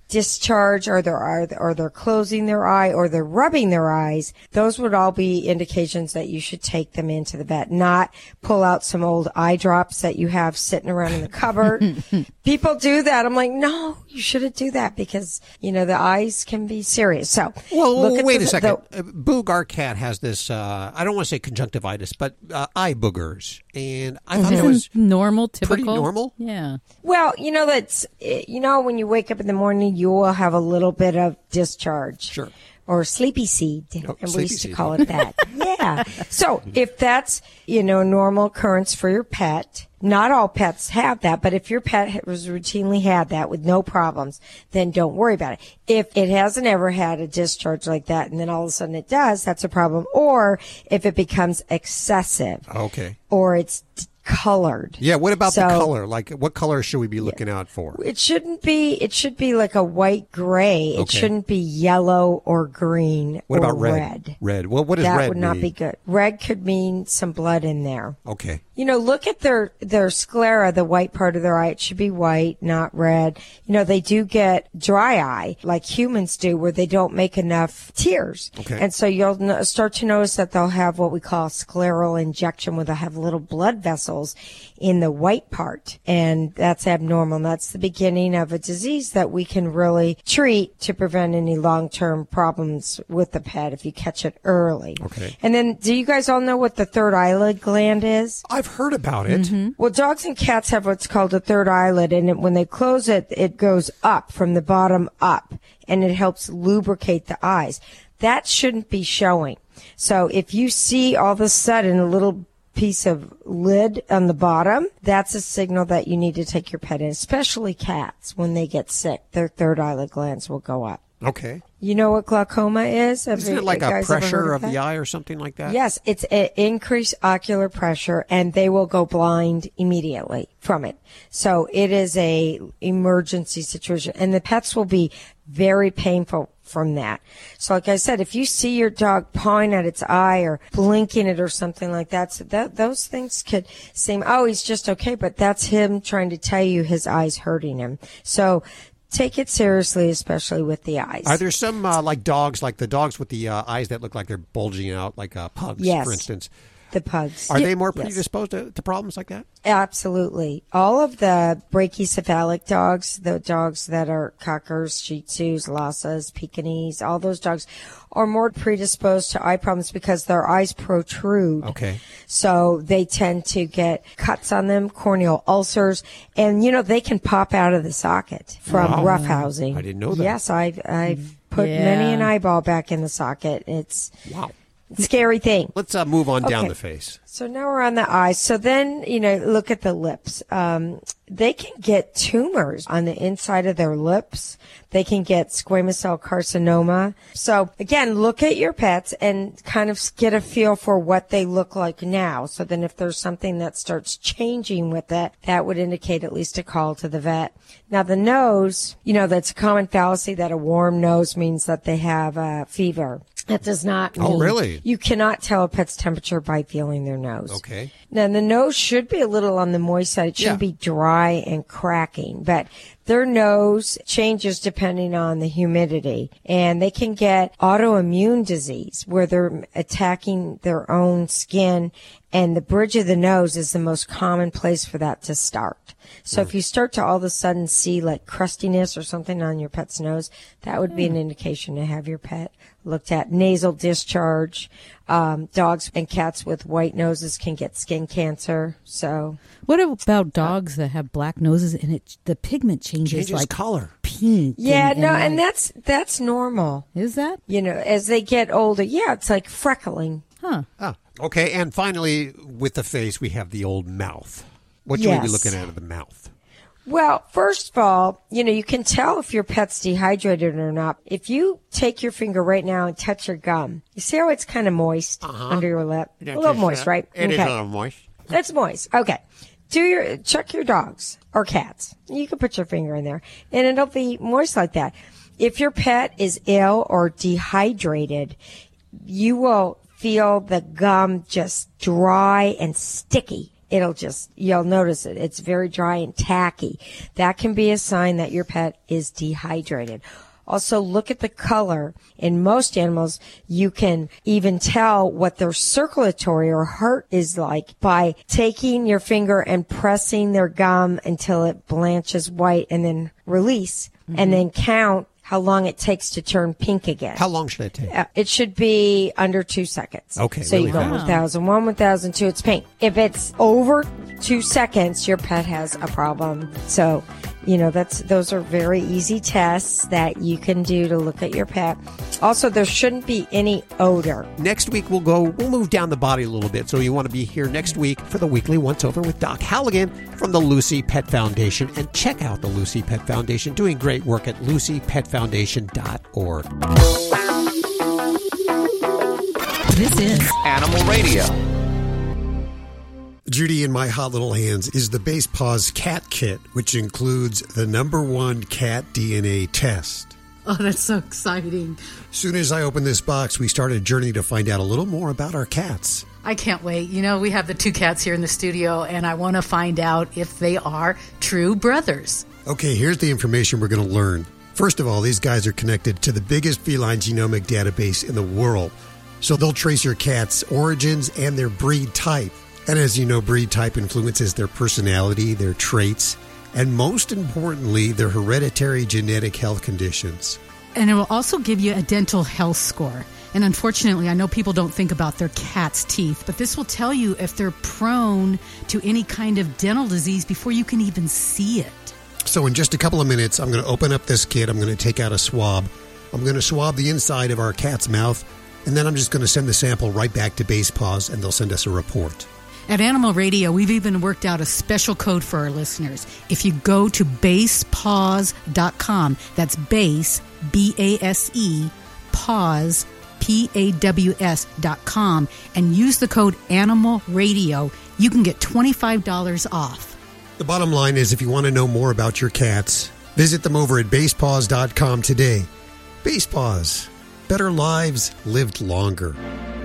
discharge, or they're, or they're closing their eye, or they're rubbing their eyes, those would all be indications that you should take them into the vet, not pull out some old eye drops that you have sitting around in the cupboard. People do that. I'm like, no, you shouldn't do that because, you know, the eyes can be serious. So, well, look at wait the, a second. The, uh, Boog, our cat, has this, uh, I don't want to say conjunctivitis, but uh, eye boogers. And I thought Isn't it was normal, typical. pretty normal. Yeah. Well, you know, that's, you know, when you wake up in the morning, you will have a little bit of discharge. Sure. Or sleepy seed. Oh, and sleepy we used to seed. call it that. Yeah. So if that's, you know, normal occurrence for your pet, not all pets have that, but if your pet has routinely had that with no problems, then don't worry about it. If it hasn't ever had a discharge like that and then all of a sudden it does, that's a problem. Or if it becomes excessive. Okay. Or it's colored. Yeah, what about So- the color? Like, what color should we be looking out for? It shouldn't be, it should be like a white gray. It Okay. shouldn't be yellow or green What or about red? red. Red. Well, what does that red would not mean? be good. Red could mean some blood in there. Okay. You know, look at their, their sclera, the white part of their eye. It should be white, not red. You know, they do get dry eye like humans do where they don't make enough tears. Okay. And so you'll no- start to notice that they'll have what we call scleral injection where they'll have little blood vessels in the white part. And that's abnormal. And that's the beginning of a disease that we can really treat to prevent any long-term problems with the pet if you catch it early. Okay. And then do you guys all know what the third eyelid gland is? I've heard about it. Mm-hmm. Well, dogs and cats have what's called a third eyelid, and it, when they close it, it goes up from the bottom up, and it helps lubricate the eyes. That shouldn't be showing. So if you see all of a sudden a little piece of lid on the bottom, that's a signal that you need to take your pet in, especially cats. When they get sick, their third eyelid glands will go up. Okay. You know what glaucoma is? Have Isn't you it like a guys ever pressure heard of that? the eye or something like that? Yes, it's a increased ocular pressure, and they will go blind immediately from it. So it is a emergency situation, and the pets will be very painful from that. So like I said, if you see your dog pawing at its eye or blinking it or something like that, so that those things could seem, oh, he's just okay, but that's him trying to tell you his eye's hurting him. So take it seriously, especially with the eyes. Are there some, uh, like dogs, like the dogs with the uh, eyes that look like they're bulging out, like uh, pugs, Yes. for instance? The pugs. Are Yeah, they more yes. predisposed to, to problems like that? Absolutely. All of the brachycephalic dogs, the dogs that are cockers, Shih Tzus, Lhasas, Pekingese, all those dogs are more predisposed to eye problems because their eyes protrude. Okay. So they tend to get cuts on them, corneal ulcers, and, you know, they can pop out of the socket from Wow. roughhousing. I didn't know that. Yes, I've, I've put Yeah. many an eyeball back in the socket. It's Wow. a scary thing. Let's uh, move on down Okay. the face. So now we're on the eyes. So then, you know, look at the lips. Um, they can get tumors on the inside of their lips. They can get squamous cell carcinoma. So again, look at your pets and kind of get a feel for what they look like now. So then if there's something that starts changing with it, that would indicate at least a call to the vet. Now the nose, you know, that's a common fallacy that a warm nose means that they have a fever. That does not mean. Oh, really? You cannot tell a pet's temperature by feeling their nose. Okay. Now, the nose should be a little on the moist side. It shouldn't Yeah. be dry and cracking, but their nose changes depending on the humidity. And they can get autoimmune disease where they're attacking their own skin, and the bridge of the nose is the most common place for that to start. So if you start to all of a sudden see like crustiness or something on your pet's nose, that would be an indication to have your pet looked at. Nasal discharge. Um, dogs and cats with white noses can get skin cancer. So What about dogs that have black noses and it the pigment changes, Changes like color. pink? yeah, and, no, and, and like- that's that's normal. is that? You know, as they get older, yeah, it's like freckling. Huh. Ah, okay. And finally, with the face, we have the old mouth. What should we be Yes. looking at of the mouth? Well, first of all, you know, you can tell if your pet's dehydrated or not. If you take your finger right now and touch your gum, you see how it's kind of moist under your lip? A little moist, right? It is Okay. a little moist. It's moist. Okay. Do your, check your dogs or cats. You can put your finger in there and it'll be moist like that. If your pet is ill or dehydrated, you will feel the gum just dry and sticky. it'll just, you'll notice it. It's very dry and tacky. That can be a sign that your pet is dehydrated. Also, look at the color. In most animals, you can even tell what their circulatory or heart is like by taking your finger and pressing their gum until it blanches white and then release, mm-hmm. and then count how long it takes to turn pink again. How long should it take? Uh, it should be under two seconds. Okay, So really you go fast. one thousand one, one thousand two, it's pink. If it's over two seconds, your pet has a problem. So, you know, that's those are very easy tests that you can do to look at your pet. Also, there shouldn't be any odor. Next week, we'll go, we'll move down the body a little bit. So you want to be here next week for the weekly Once Over with Doc Halligan from the Lucy Pet Foundation. And check out the Lucy Pet Foundation, doing great work at lucy pet foundation dot org. This is Animal Radio. Judy, in my hot little hands is the Base Paws Cat Kit, which includes the number one cat D N A test. Oh, that's so exciting. As soon as I opened this box, we started a journey to find out a little more about our cats. I can't wait. You know, we have the two cats here in the studio, and I want to find out if they are true brothers. Okay, here's the information we're going to learn. First of all, these guys are connected to the biggest feline genomic database in the world. So they'll trace your cat's origins and their breed type. And as you know, breed type influences their personality, their traits, and most importantly, their hereditary genetic health conditions. And it will also give you a dental health score. And unfortunately, I know people don't think about their cat's teeth, but this will tell you if they're prone to any kind of dental disease before you can even see it. So in just a couple of minutes, I'm going to open up this kit. I'm going to take out a swab. I'm going to swab the inside of our cat's mouth, and then I'm just going to send the sample right back to Base Paws, and they'll send us a report. At Animal Radio, we've even worked out a special code for our listeners. If you go to base paws dot com, that's base, B A S E, paws, P A W S dot com, and use the code Animal Radio, you can get twenty-five dollars off. The bottom line is, if you want to know more about your cats, visit them over at base paws dot com today. Base Paws. Better lives lived longer.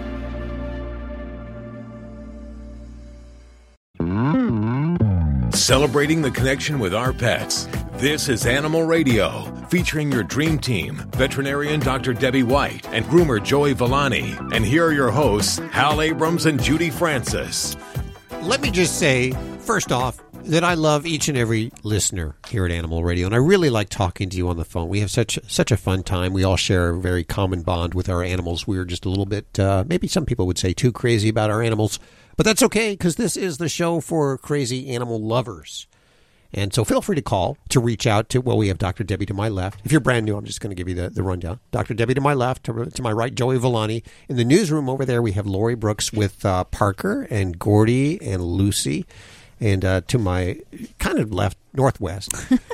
Celebrating the connection with our pets. This is Animal Radio, featuring your dream team, veterinarian Doctor Debbie White and groomer Joey Villani. And here are your hosts, Hal Abrams and Judy Francis. Let me just say, first off, that I love each and every listener here at Animal Radio, and I really like talking to you on the phone. We have such such a fun time. We all share a very common bond with our animals. We're just a little bit, uh, maybe some people would say, too crazy about our animals, but that's okay, because this is the show for crazy animal lovers. And so feel free to call, to reach out to, well, we have Doctor Debbie to my left. If you're brand new, I'm just going to give you the, the rundown. Doctor Debbie to my left, to, to my right, Joey Villani. In the newsroom over there, we have Lori Brooks with uh, Parker and Gordy and Lucy. And uh, to my kind of left, northwest,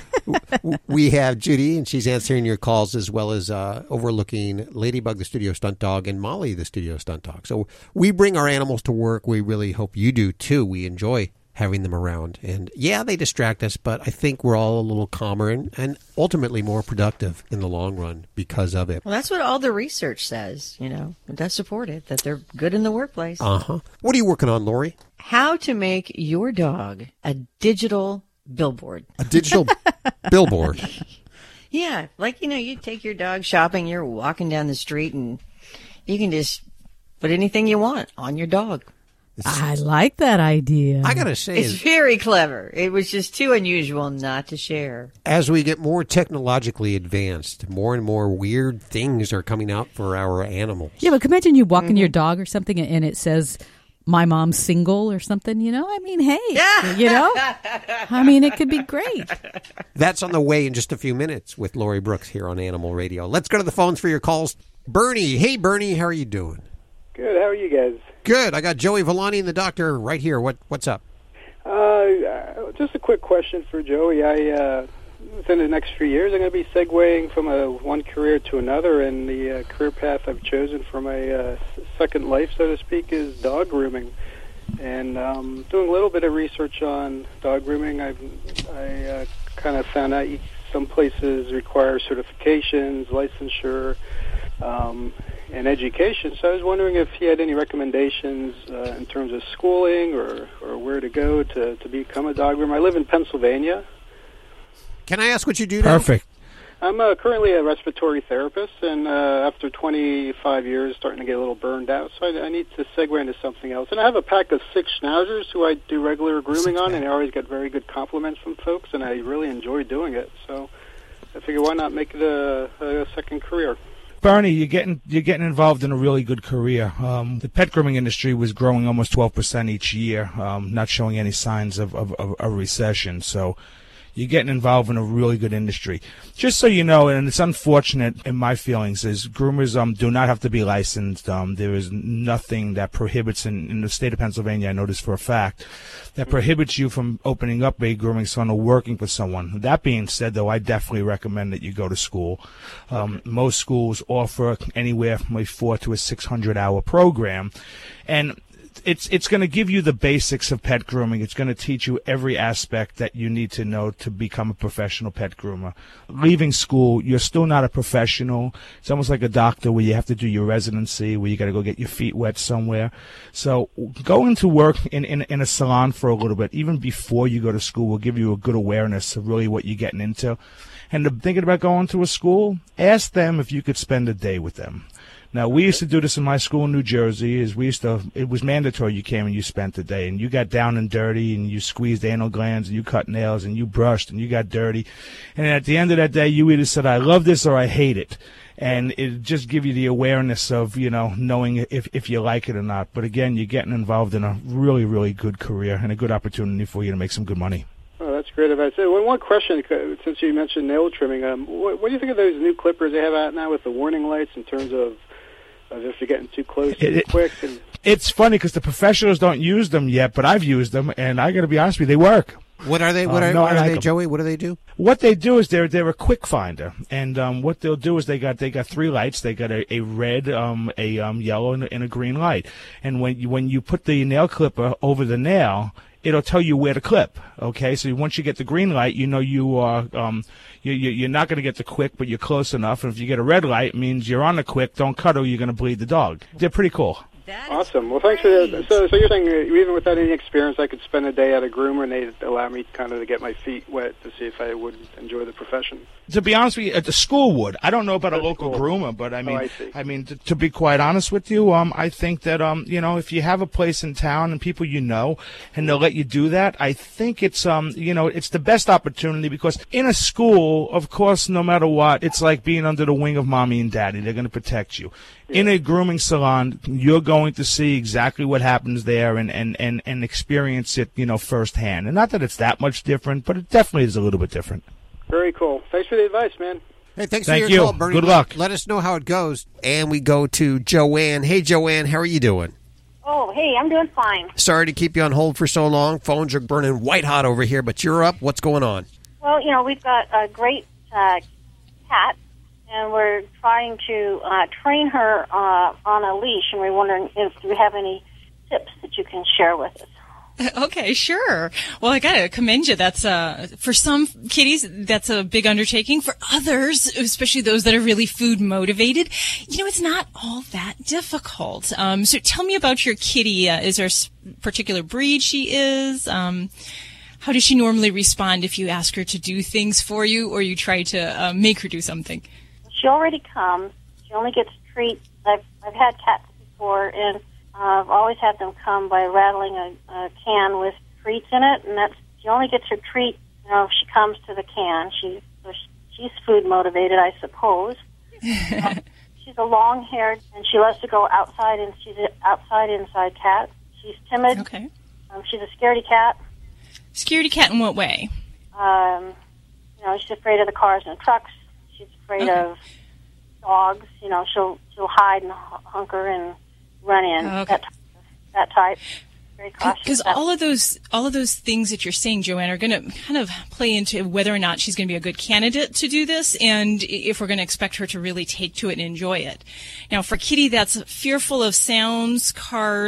we have Judy, and she's answering your calls, as well as uh, overlooking Ladybug, the studio stunt dog, and Molly, the studio stunt dog. So we bring our animals to work. We really hope you do, too. We enjoy having them around. And, yeah, they distract us, but I think we're all a little calmer and, and ultimately more productive in the long run because of it. Well, that's what all the research says, you know. It does support it, that they're good in the workplace. Uh-huh. What are you working on, Lori? How to make your dog a digital billboard. A digital billboard? Yeah, like, you know, you take your dog shopping, you're walking down the street, and you can just put anything you want on your dog. I like that idea. I got to say, it's very clever. It was just too unusual not to share. As we get more technologically advanced, more and more weird things are coming out for our animals. Yeah, but imagine you walking mm-hmm. your dog or something and it says, "My mom's single" or something, you know? I mean, hey, you know? I mean, it could be great. That's on the way in just a few minutes with Lori Brooks here on Animal Radio. Let's go to the phones for your calls. Bernie. Hey, Bernie, how are you doing? Good. How are you guys? Good. I got Joey Villani and the doctor right here. What What's up? Uh, just a quick question for Joey. I uh, within the next few years, I'm going to be segueing from a one career to another, and the uh, career path I've chosen for my uh, second life, so to speak, is dog grooming. And um, doing a little bit of research on dog grooming, I've I uh, kind of found out some places require certifications, licensure. Um, in education. So I was wondering if he had any recommendations uh, in terms of schooling or, or where to go to, to become a dog groomer. I live in Pennsylvania. Can I ask what you do now? Perfect. I'm uh, currently a respiratory therapist, and uh, after twenty-five years, starting to get a little burned out, so I, I need to segue into something else. And I have a pack of six schnauzers who I do regular grooming on, and I always get very good compliments from folks, and I really enjoy doing it. So I figure, why not make it a, a second career? Bernie, you're getting you're getting involved in a really good career. Um, the pet grooming industry was growing almost twelve percent each year, um, not showing any signs of, of, of a recession. So you're getting involved in a really good industry. Just so you know, and it's unfortunate in my feelings, is groomers um, do not have to be licensed. Um, there is nothing that prohibits, in, in the state of Pennsylvania, I know this for a fact, that prohibits you from opening up a grooming salon or working for someone. That being said, though, I definitely recommend that you go to school. Um, most schools offer anywhere from a four to a six hundred hour program. And It's it's going to give you the basics of pet grooming. It's going to teach you every aspect that you need to know to become a professional pet groomer. Leaving school, you're still not a professional. It's almost like a doctor where you have to do your residency, where you got to go get your feet wet somewhere. So going to work in, in, in a salon for a little bit, even before you go to school, will give you a good awareness of really what you're getting into. And the, thinking about going to a school, ask them if you could spend a day with them. Now, we used to do this in my school in New Jersey. Is we used to, it was mandatory you came and you spent the day, and you got down and dirty, and you squeezed anal glands, and you cut nails, and you brushed, and you got dirty. And at the end of that day, you either said, I love this or I hate it. And it just give you the awareness of, you know, knowing if, if you like it or not. But again, you're getting involved in a really, really good career and a good opportunity for you to make some good money. Oh, that's great advice. Well, one question, since you mentioned nail trimming, um, what, what do you think of those new clippers they have out now with the warning lights in terms of Of if you're getting too close too it, quick? And it's funny because the professionals don't use them yet, but I've used them, and I got to be honest with you, they work. What are they? What um, are, no, what are like they, them. Joey? What do they do? What they do is they're they're a quick finder, and um, what they'll do is they got they got three lights. They got a, a red, um, a um, yellow, and a, and a green light. And when you, when you put the nail clipper over the nail, it'll tell you where to clip. Okay, so once you get the green light, you know you are um, you, you you're not going to get the quick, but you're close enough. And if you get a red light, it means you're on the quick. Don't cut, or you're going to bleed the dog. They're pretty cool. Awesome. Well, thanks for that. So, so you're saying uh, even without any experience, I could spend a day at a groomer, and they'd allow me kind of to get my feet wet to see if I would enjoy the profession. To be honest with you, at the school would. I don't know about That's a local cool. groomer, but I mean, oh, I, see. I mean, to, to be quite honest with you, um, I think that um, you know, if you have a place in town and people you know, and they'll let you do that, I think it's um, you know, it's the best opportunity because in a school, of course, no matter what, it's like being under the wing of mommy and daddy. They're going to protect you. Yeah. In a grooming salon, you're going to see exactly what happens there and, and, and, and experience it, you know, firsthand. And not that it's that much different, but it definitely is a little bit different. Very cool. Thanks for the advice, man. Hey, thanks Thank for your you. call, Bernie. Good luck. Let us know how it goes. And we go to Joanne. Hey, Joanne, how are you doing? Oh, hey, I'm doing fine. Sorry to keep you on hold for so long. Phones are burning white hot over here, but you're up. What's going on? Well, you know, we've got a great uh, cat, and we're trying to uh, train her uh, on a leash, and we're wondering if you have any tips that you can share with us. Okay, sure. Well, I gotta commend you. That's uh for some kitties, that's a big undertaking. For others, especially those that are really food motivated, you know, it's not all that difficult. Um, so tell me about your kitty. Uh, is there a particular breed she is? Um, how does she normally respond if you ask her to do things for you, or you try to uh, make her do something? She already comes. She only gets treats. I've I've had cats before, and Uh, I've always had them come by rattling a, a can with treats in it, and that's she only gets her treat. You know, if she comes to the can. She so she, she's food motivated, I suppose. um, she's a long-haired, and she loves to go outside, and she's an outside inside cat. She's timid. Okay. Um, she's a scaredy cat. Scaredy cat in what way? Um, you know, she's afraid of the cars and the trucks. She's afraid okay. of dogs. You know, she'll she'll hide and hunker and run in. Okay. That, that type. Very cautious. Because all of those, all of those things that you're saying, Joanne, are going to kind of play into whether or not she's going to be a good candidate to do this, and if we're going to expect her to really take to it and enjoy it. Now, for Kitty, that's fearful of sounds, cars,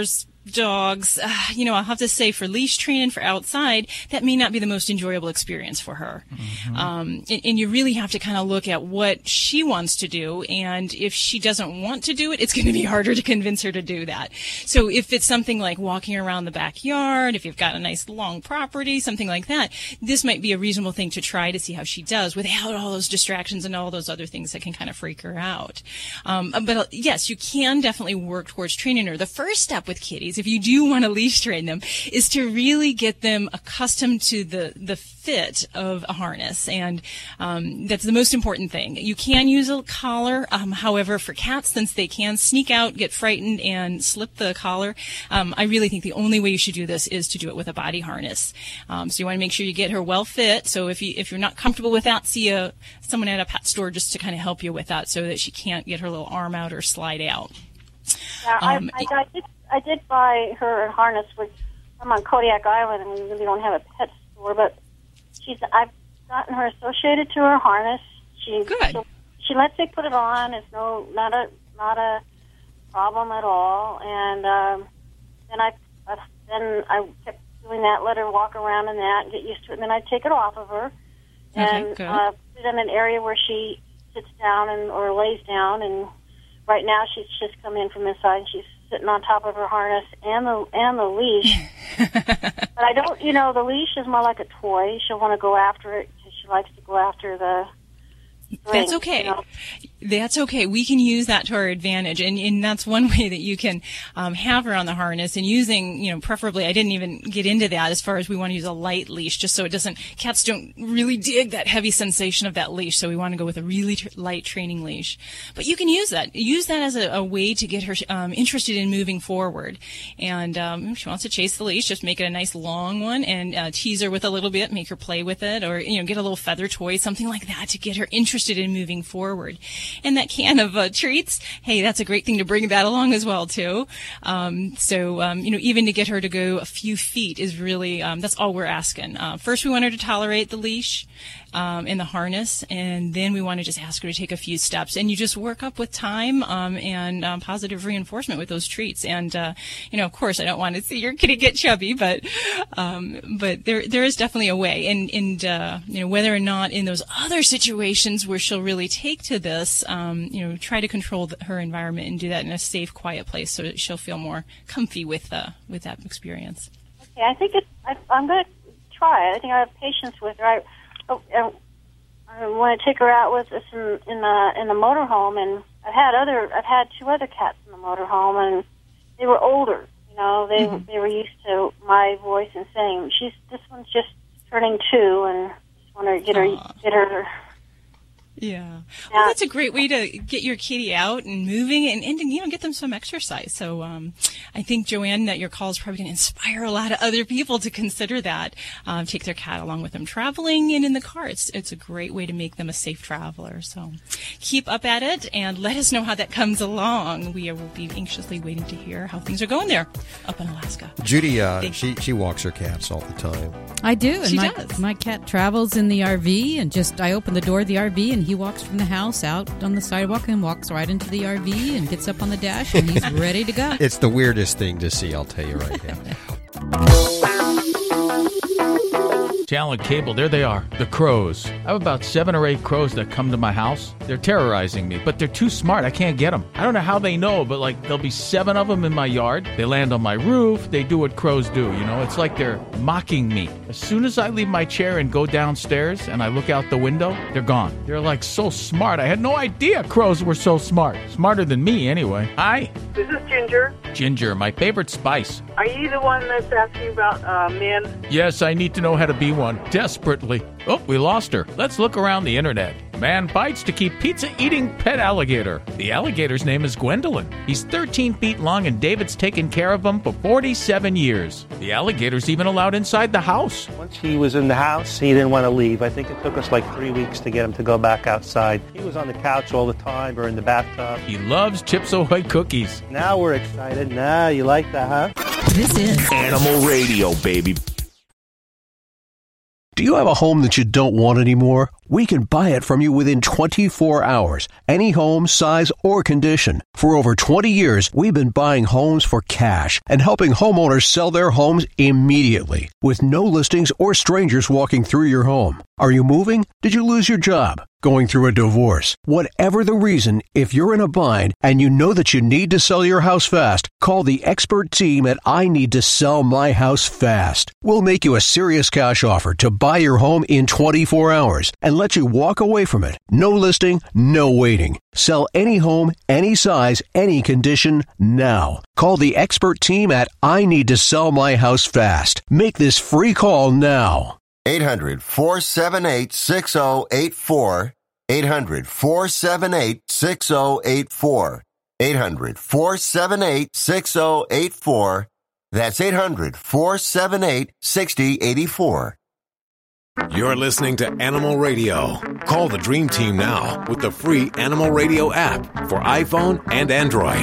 dogs, uh, you know, I'll have to say for leash training for outside, that may not be the most enjoyable experience for her. Mm-hmm. Um, and, and you really have to kind of look at what she wants to do. And if she doesn't want to do it, it's going to be harder to convince her to do that. So if it's something like walking around the backyard, if you've got a nice long property, something like that, this might be a reasonable thing to try to see how she does without all those distractions and all those other things that can kind of freak her out. Um, but uh, yes, you can definitely work towards training her. The first step with kitties, if you do want to leash train them, is to really get them accustomed to the, the fit of a harness. And um, that's the most important thing. You can use a collar. Um, however, for cats, since they can sneak out, get frightened, and slip the collar, um, I really think the only way you should do this is to do it with a body harness. Um, so you want to make sure you get her well fit. So if, you, if you're not comfortable with that, see a, someone at a pet store just to kind of help you with that so that she can't get her little arm out or slide out. Yeah, Um, I, I, I did. I did buy her a harness. Which I'm on Kodiak Island, and we really don't have a pet store. But she's. I've gotten her associated to her harness. She Good. She, she lets me put it on. It's no not a not a problem at all. And um, then I, I then I kept doing that. Let her walk around in that, and get used to it. And then I'd take it off of her, and Okay, good. uh, put it in an area where she sits down and or lays down. And right now she's just come in from inside, and she's sitting on top of her harness and the and the leash. But I don't, you know, the leash is more like a toy. She'll want to go after it because she likes to go after the string, That's okay. You know? That's okay. We can use that to our advantage, and, and that's one way that you can um, have her on the harness. And using, you know, preferably, I didn't even get into that as far as we want to use a light leash, just so it doesn't. Cats don't really dig that heavy sensation of that leash, so we want to go with a really tr- light training leash. But you can use that. Use that as a, a way to get her um, interested in moving forward. And um, if she wants to chase the leash, just make it a nice long one and uh, tease her with a little bit, make her play with it, or you know, get a little feather toy, something like that, to get her interested in moving forward. And that can of uh, treats, hey, that's a great thing to bring that along as well, too. Um, so, um, you know, even to get her to go a few feet is really, um, that's all we're asking. Uh, first, we want her to tolerate the leash um, and the harness, and then we want to just ask her to take a few steps. And you just work up with time um, and um, positive reinforcement with those treats. And, uh, you know, of course, I don't want to see your kitty get chubby, but um, but there there is definitely a way. And, and uh, you know, whether or not in those other situations where she'll really take to this, um, you know, try to control the, her environment and do that in a safe, quiet place so that she'll feel more comfy with uh, with that experience. Okay, I think it's. I, I'm going to try it. I think I have patience with her. I, I, I want to take her out with us in in the in the motorhome, and I've had other. I've had two other cats in the motorhome, and they were older. You know, they mm-hmm. they were used to my voice and saying, "She's this one's just turning two," and just want to get her Aww. get her. Yeah. Well, that's a great way to get your kitty out and moving and, and you know, get them some exercise. So um, I think, Joanne, that your call is probably going to inspire a lot of other people to consider that. Um, take their cat along with them traveling and in the car. It's, it's a great way to make them a safe traveler. So keep up at it and let us know how that comes along. We will be anxiously waiting to hear how things are going there up in Alaska. Judy, uh, she, she walks her cats all the time. I do. And She my, does. my cat travels in the R V, and just I open the door of the R V, and he walks from the house out on the sidewalk and walks right into the R V and gets up on the dash, and he's ready to go. It's the weirdest thing to see, I'll tell you right now. Channel Cable, there they are, the crows. I have about seven or eight crows that come to my house. They're terrorizing me, but they're too smart. I can't get them. I don't know how they know, but like there'll be seven of them in my yard. They land on my roof. They do what crows do, you know? It's like they're mocking me. As soon as I leave my chair and go downstairs and I look out the window, they're gone. They're like so smart. I had no idea crows were so smart. Smarter than me, anyway. Hi. This is Ginger. Ginger, my favorite spice. Are you the one that's asking about uh, men? Yes, I need to know how to be one. Desperately. Oh, we lost her. Let's look around the internet. Man fights to keep pizza-eating pet alligator. The alligator's name is Gwendolyn. He's thirteen feet long, and David's taken care of him for forty-seven years. The alligator's even allowed inside the house. Once he was in the house, he didn't want to leave. I think it took us like three weeks to get him to go back outside. He was on the couch all the time or in the bathtub. He loves Chips Ahoy cookies. Now we're excited. Now you like that, huh? This is Animal Radio, baby. Do you have a home that you don't want anymore? we can buy it from you within twenty-four hours, any home, size, or condition. For over twenty years, we've been buying homes for cash and helping homeowners sell their homes immediately, with no listings or strangers walking through your home. Are you moving? Did you lose your job? Going through a divorce? Whatever the reason, if you're in a bind and you know that you need to sell your house fast, call the expert team at I Need to Sell My House Fast. We'll make you a serious cash offer to buy your home in twenty-four hours and let you walk away from it. No listing, no waiting. Sell any home, any size, any condition, now. Call the expert team at I Need to Sell My House Fast. Make this free call now. eight hundred, four seven eight, six oh eight four. eight hundred, four seven eight, six oh eight four. eight hundred, four seven eight, six oh eight four. That's eight hundred, four seven eight, six oh eight four. You're listening to Animal Radio. Call the Dream Team now with the free Animal Radio app for iPhone and Android.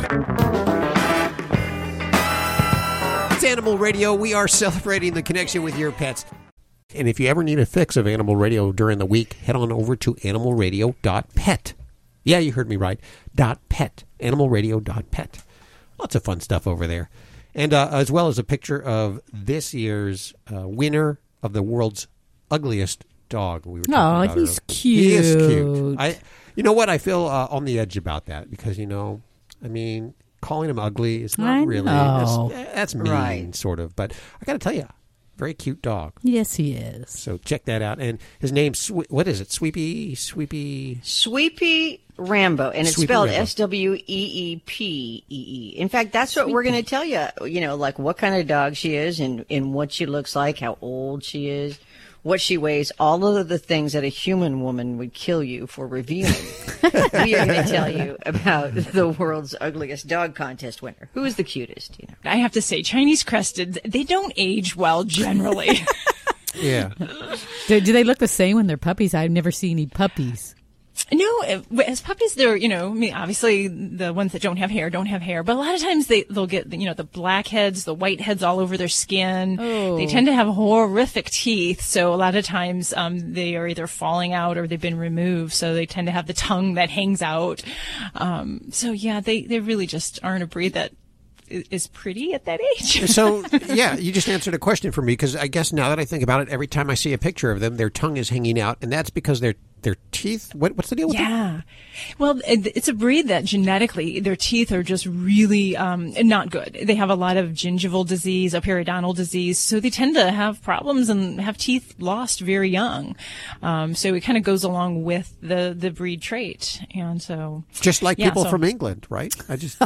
It's Animal Radio. We are celebrating the connection with your pets. And if you ever need a fix of Animal Radio during the week, head on over to animal radio dot pet. Yeah, you heard me right. Dot pet. animal radio dot pet. Lots of fun stuff over there. And uh, as well as a picture of this year's uh, winner of the world's ugliest dog. We were talking Oh, about he's earlier. cute. He is cute. I, you know what? I feel uh, on the edge about that because, you know, I mean, calling him ugly is not I really. know. That's, that's mean, Right. sort of. But I got to tell you, very cute dog. Yes, he is. So check that out. And his name's, Swe- what is it? Sweepy, Sweepy. Sweepy Rambo, and it's Sweepy spelled Rambo. S W E E P E E. In fact, that's what we're going to tell you, you know, like what kind of dog she is and, and what she looks like, how old she is, what she weighs, all of the things that a human woman would kill you for revealing. We are going to tell you about the world's ugliest dog contest winner. Who is the cutest, you know? I have to say, Chinese crested, they don't age well generally. Yeah. Do, do they look the same when they're puppies? I've never seen any puppies. No, as puppies, they're, you know, I mean, obviously the ones that don't have hair don't have hair, but a lot of times they, they'll get, you know, the black heads, the white heads all over their skin. Oh. They tend to have horrific teeth. So a lot of times, um, they are either falling out or they've been removed. So they tend to have the tongue that hangs out. Um, so yeah, they, they really just aren't a breed that is pretty at that age. So, yeah, you just answered a question for me because I guess now that I think about it, every time I see a picture of them, their tongue is hanging out, and that's because their their teeth. What, what's the deal with them? Yeah. Well, it- it's a breed that genetically their teeth are just really um, not good. They have a lot of gingival disease, a periodontal disease, so they tend to have problems and have teeth lost very young. Um, so it kind of goes along with the, the breed trait. And so. Just like yeah, people so- from England, right? I just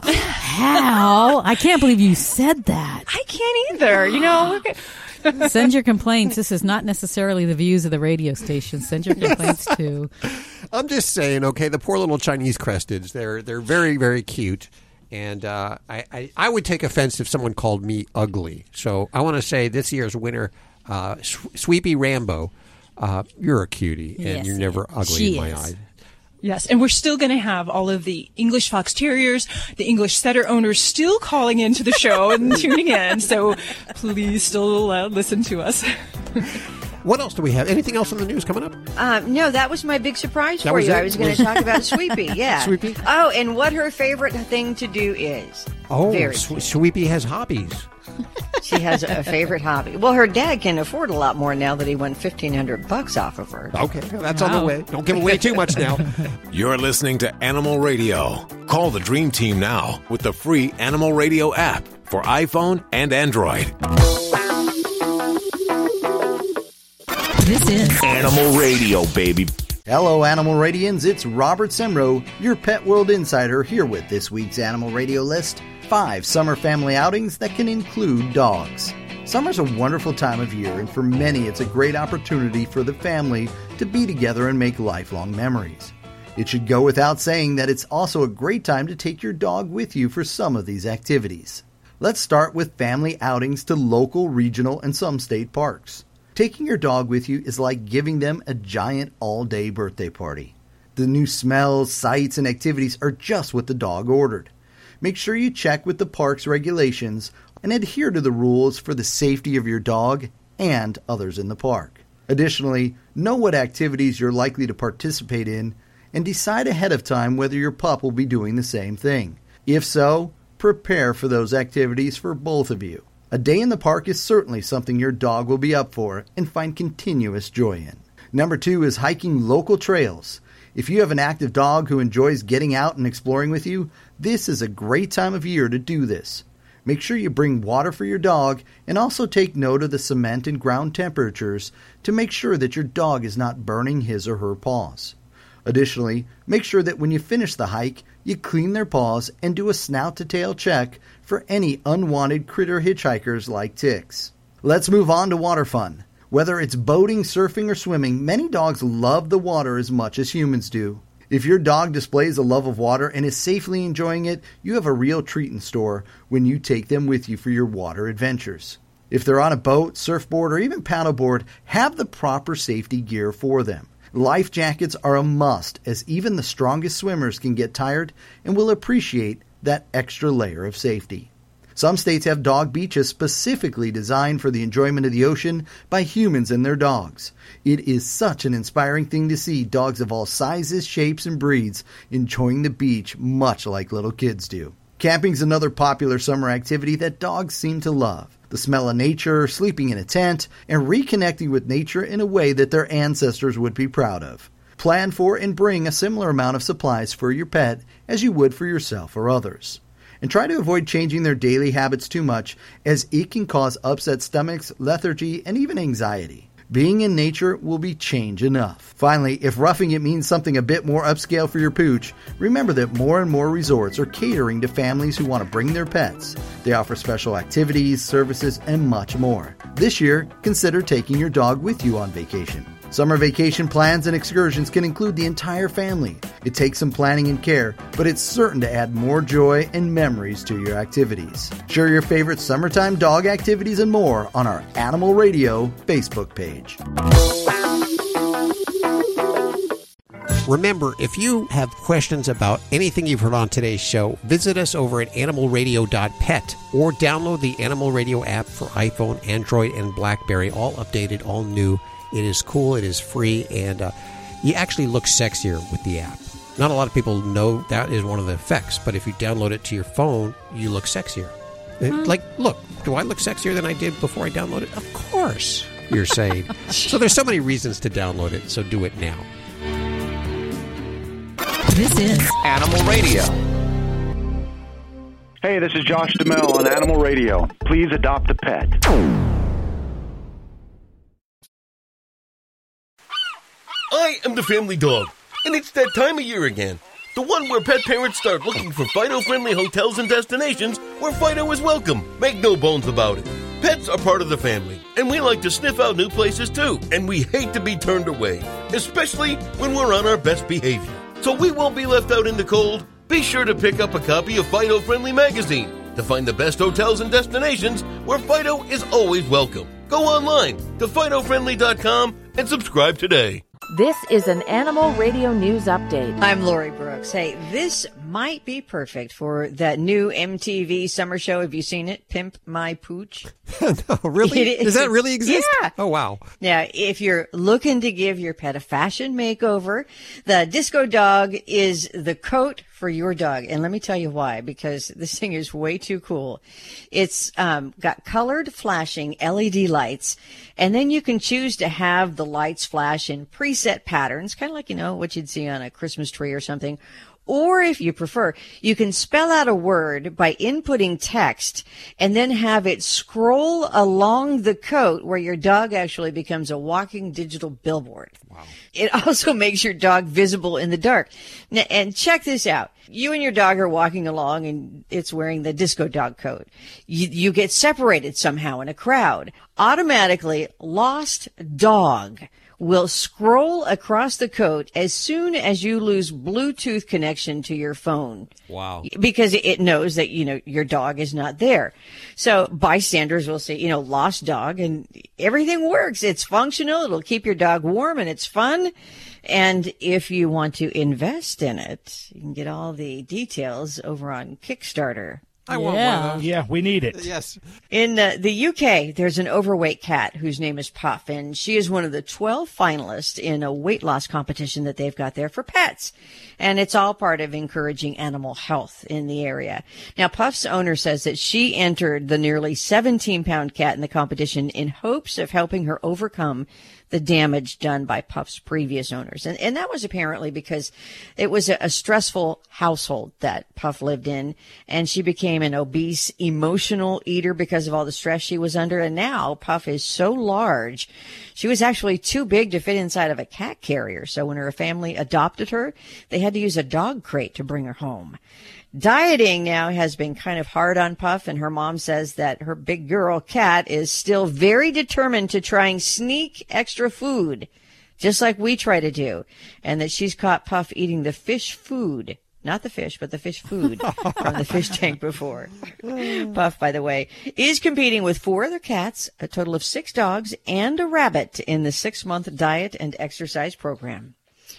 How? I can't believe you said that. I can't either. You know, Send your complaints. This is not necessarily the views of the radio station. Send your complaints to. I'm just saying, okay, the poor little Chinese cresteds, they're they're very, very cute. And uh, I, I, I would take offense if someone called me ugly. So I want to say this year's winner, uh, Sweepy Rambo, uh, you're a cutie, and Yes, you're never ugly she in my is. eyes. Yes, and we're still going to have all of the English Fox Terriers, the English Setter owners still calling into the show and tuning in. So please still uh, listen to us. What else do we have? Anything else in the news coming up? Um, no, that was my big surprise That for was you. it? I was going to talk about Sweepy. Yeah. Sweepy? Oh, and what her favorite thing to do is. Oh, Very Swe- Sweepy has hobbies. She has a favorite hobby. Well, her dad can afford a lot more now that he won fifteen hundred bucks off of her. Okay, that's on the way. Don't give away too much now. You're listening to Animal Radio. Call the Dream Team now with the free Animal Radio app for iPhone and Android. This is Animal Radio, baby. Hello, Animal Radians. It's Robert Semro, your Pet World Insider, here with this week's Animal Radio list. Five summer family outings that can include dogs. Summer's a wonderful time of year, and for many it's a great opportunity for the family to be together and make lifelong memories. It should go without saying that it's also a great time to take your dog with you for some of these activities. Let's start with family outings to local, regional, and some state parks. Taking your dog with you is like giving them a giant all-day birthday party. The new smells, sights, and activities are just what the dog ordered. Make sure you check with the park's regulations and adhere to the rules for the safety of your dog and others in the park. Additionally, know what activities you're likely to participate in and decide ahead of time whether your pup will be doing the same thing. If so, prepare for those activities for both of you. A day in the park is certainly something your dog will be up for and find continuous joy in. Number two is hiking local trails. If you have an active dog who enjoys getting out and exploring with you, this is a great time of year to do this. Make sure you bring water for your dog and also take note of the cement and ground temperatures to make sure that your dog is not burning his or her paws. Additionally, make sure that when you finish the hike, you clean their paws and do a snout-to-tail check for any unwanted critter hitchhikers like ticks. Let's move on to water fun. Whether it's boating, surfing, or swimming, many dogs love the water as much as humans do. If your dog displays a love of water and is safely enjoying it, you have a real treat in store when you take them with you for your water adventures. If they're on a boat, surfboard, or even paddleboard, have the proper safety gear for them. Life jackets are a must, as even the strongest swimmers can get tired and will appreciate that extra layer of safety. Some states have dog beaches specifically designed for the enjoyment of the ocean by humans and their dogs. It is such an inspiring thing to see dogs of all sizes, shapes, and breeds enjoying the beach much like little kids do. Camping's another popular summer activity that dogs seem to love. The smell of nature, sleeping in a tent, and reconnecting with nature in a way that their ancestors would be proud of. Plan for and bring a similar amount of supplies for your pet as you would for yourself or others. And try to avoid changing their daily habits too much, as it can cause upset stomachs, lethargy, and even anxiety. Being in nature will be change enough. Finally, if roughing it means something a bit more upscale for your pooch, remember that more and more resorts are catering to families who want to bring their pets. They offer special activities, services, and much more. This year, consider taking your dog with you on vacation. Summer vacation plans and excursions can include the entire family. It takes some planning and care, but it's certain to add more joy and memories to your activities. Share your favorite summertime dog activities and more on our Animal Radio Facebook page. Remember, if you have questions about anything you've heard on today's show, visit us over at animal radio dot pet or download the Animal Radio app for iPhone, Android, and BlackBerry, all updated, all new. It is cool, it is free, and uh, you actually look sexier with the app. Not a lot of people know that is one of the effects, but if you download it to your phone, you look sexier. Hmm. Like, look, do I look sexier than I did before I downloaded it? Of course, you're saying. So there's so many reasons to download it, so do it now. This is Animal Radio. Hey, this is Josh Duhamel on Animal Radio. Please adopt a pet. I am the family dog, and it's that time of year again. The one where pet parents start looking for Fido-friendly hotels and destinations where Fido is welcome. Make no bones about it. Pets are part of the family, and we like to sniff out new places too, and we hate to be turned away, especially when we're on our best behavior. So we won't be left out in the cold. Be sure to pick up a copy of Fido Friendly Magazine to find the best hotels and destinations where Fido is always welcome. Go online to fido friendly dot com and subscribe today. This is an Animal Radio News Update. I'm Lori Brooks. Hey, this might be perfect for that new M T V summer show. Have you seen it? Pimp My Pooch? No, really? Does that really exist? Yeah. Oh, wow. Now, if you're looking to give your pet a fashion makeover, the Disco Dog is the coat for your dog. And let me tell you why, because this thing is way too cool. It's um, got colored flashing L E D lights, and then you can choose to have the lights flash in preset patterns, kind of like, you know, what you'd see on a Christmas tree or something. Or if you prefer, you can spell out a word by inputting text and then have it scroll along the coat where your dog actually becomes a walking digital billboard. Wow. It also makes your dog visible in the dark. Now, and check this out. You and your dog are walking along and it's wearing the Disco Dog coat. You, you get separated somehow in a crowd. Automatically, Lost Dog will scroll across the coat as soon as you lose Bluetooth connection to your phone. Wow. Because it knows that, you know, your dog is not there. So bystanders will say, you know, Lost Dog, and everything works. It's functional. It'll keep your dog warm and it's fun. And if you want to invest in it, you can get all the details over on Kickstarter. I want one of those. Yeah, we need it. Yes. In uh, the U K, there's an overweight cat whose name is Puff, and she is one of the twelve finalists in a weight loss competition that they've got there for pets. And it's all part of encouraging animal health in the area. Now, Puff's owner says that she entered the nearly seventeen-pound cat in the competition in hopes of helping her overcome the damage done by Puff's previous owners. And, and that was apparently because it was a, a stressful household that Puff lived in, and she became an obese, emotional eater because of all the stress she was under. And now Puff is so large, she was actually too big to fit inside of a cat carrier. So when her family adopted her, they had to use a dog crate to bring her home. Dieting now has been kind of hard on Puff, and her mom says that her big girl, Cat, is still very determined to try and sneak extra food, just like we try to do, and that she's caught Puff eating the fish food, not the fish, but the fish food from the fish tank before. Puff, by the way, is competing with four other cats, a total of six dogs, and a rabbit in the six-month diet and exercise program.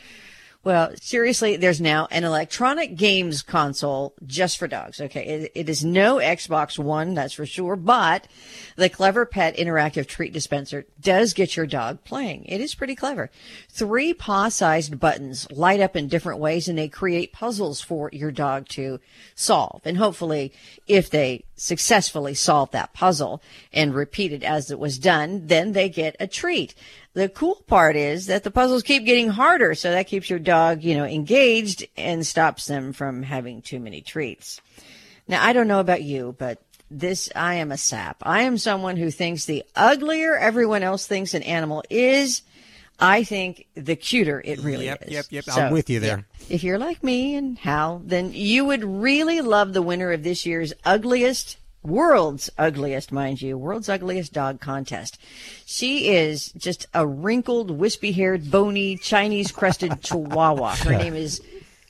Well, seriously, there's now an electronic games console just for dogs. Okay, it, it is no Xbox One, that's for sure, but the Clever Pet interactive treat dispenser does get your dog playing. It is pretty clever. Three paw-sized buttons light up in different ways, and they create puzzles for your dog to solve. And hopefully, if they successfully solve that puzzle and repeat it as it was done, then they get a treat. The cool part is that the puzzles keep getting harder, so that keeps your dog, you know, engaged and stops them from having too many treats. Now, I don't know about you, but this, I am a sap. I am someone who thinks the uglier everyone else thinks an animal is, I think the cuter it really yep, is. Yep, yep, So, I'm with you there. yeah. If you're like me and Hal, then you would really love the winner of this year's ugliest World's ugliest, mind you, world's ugliest dog contest. She is just a wrinkled, wispy-haired, bony, Chinese-crested Chihuahua. Her name is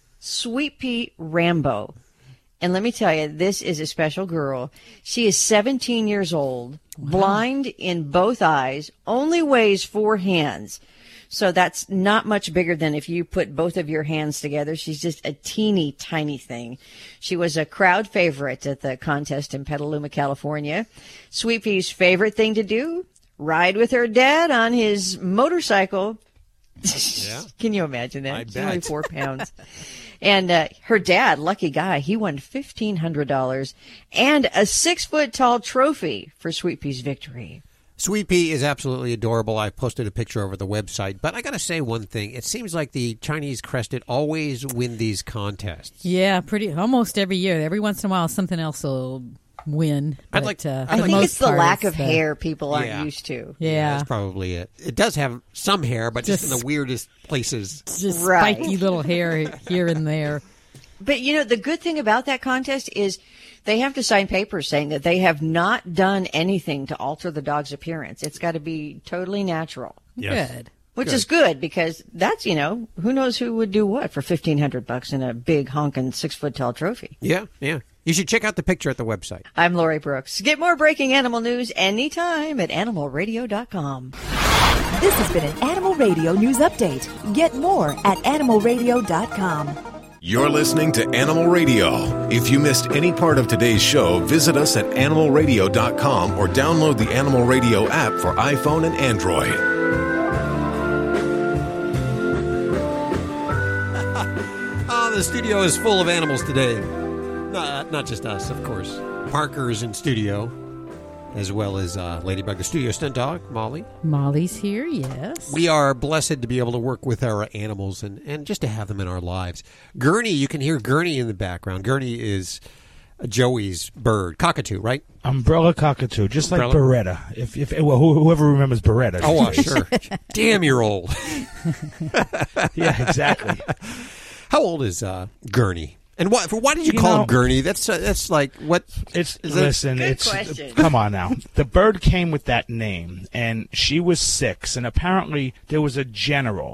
Sweet Pea Rambo. And let me tell you, this is a special girl. She is seventeen years old, wow. blind in both eyes, only weighs four hands. So that's not much bigger than if you put both of your hands together. She's just a teeny tiny thing. She was a crowd favorite at the contest in Petaluma, California. Sweet Pea's favorite thing to do, ride with her dad on his motorcycle. Yeah. Can you imagine that? I She's bet. only four pounds. And uh, her dad, lucky guy, he won fifteen hundred dollars and a six-foot-tall trophy for Sweet Pea's victory. Sweet Pea is absolutely adorable. I posted a picture over the website. But I got to say one thing. It seems like the Chinese crested always win these contests. Yeah, pretty almost every year. Every once in a while, something else will win. I'd but, like- uh, I for I think most it's the part, lack it's of the- hair people aren't Yeah. used to. Yeah. That's probably it. It does have some hair, but just, Just- in the weirdest places. Just Right. spiky little hair here and there. But, you know, the good thing about that contest is they have to sign papers saying that they have not done anything to alter the dog's appearance. It's got to be totally natural. Yes. Good. Which Good. is good because that's, you know, who knows who would do what for fifteen hundred bucks in a big honking six foot tall trophy. Yeah, yeah. You should check out the picture at the website. I'm Lori Brooks. Get more breaking animal news anytime at animal radio dot com. This has been an Animal Radio News Update. Get more at animal radio dot com. You're listening to Animal Radio. If you missed any part of today's show, visit us at animal radio dot com or download the Animal Radio app for iPhone and Android. Oh, the studio is full of animals today. Not, not just us, of course. Parker is in studio, as well as uh, Ladybug, the studio stunt dog, Molly. Molly's here, yes. We are blessed to be able to work with our animals and, and just to have them in our lives. Gurney, you can hear Gurney in the background. Gurney is Joey's bird, cockatoo, right? Umbrella cockatoo, just like Umbrella? Beretta. If if well, who- whoever remembers Beretta. Oh, uh, sure. Damn, you're old. Yeah, exactly. How old is uh, Gurney? And why? Why did you, You call know- him Gurney? That's uh, that's like what? It's is it- listen. Good it's question. come on now. The bird came with that name, and she was six, and apparently there was a general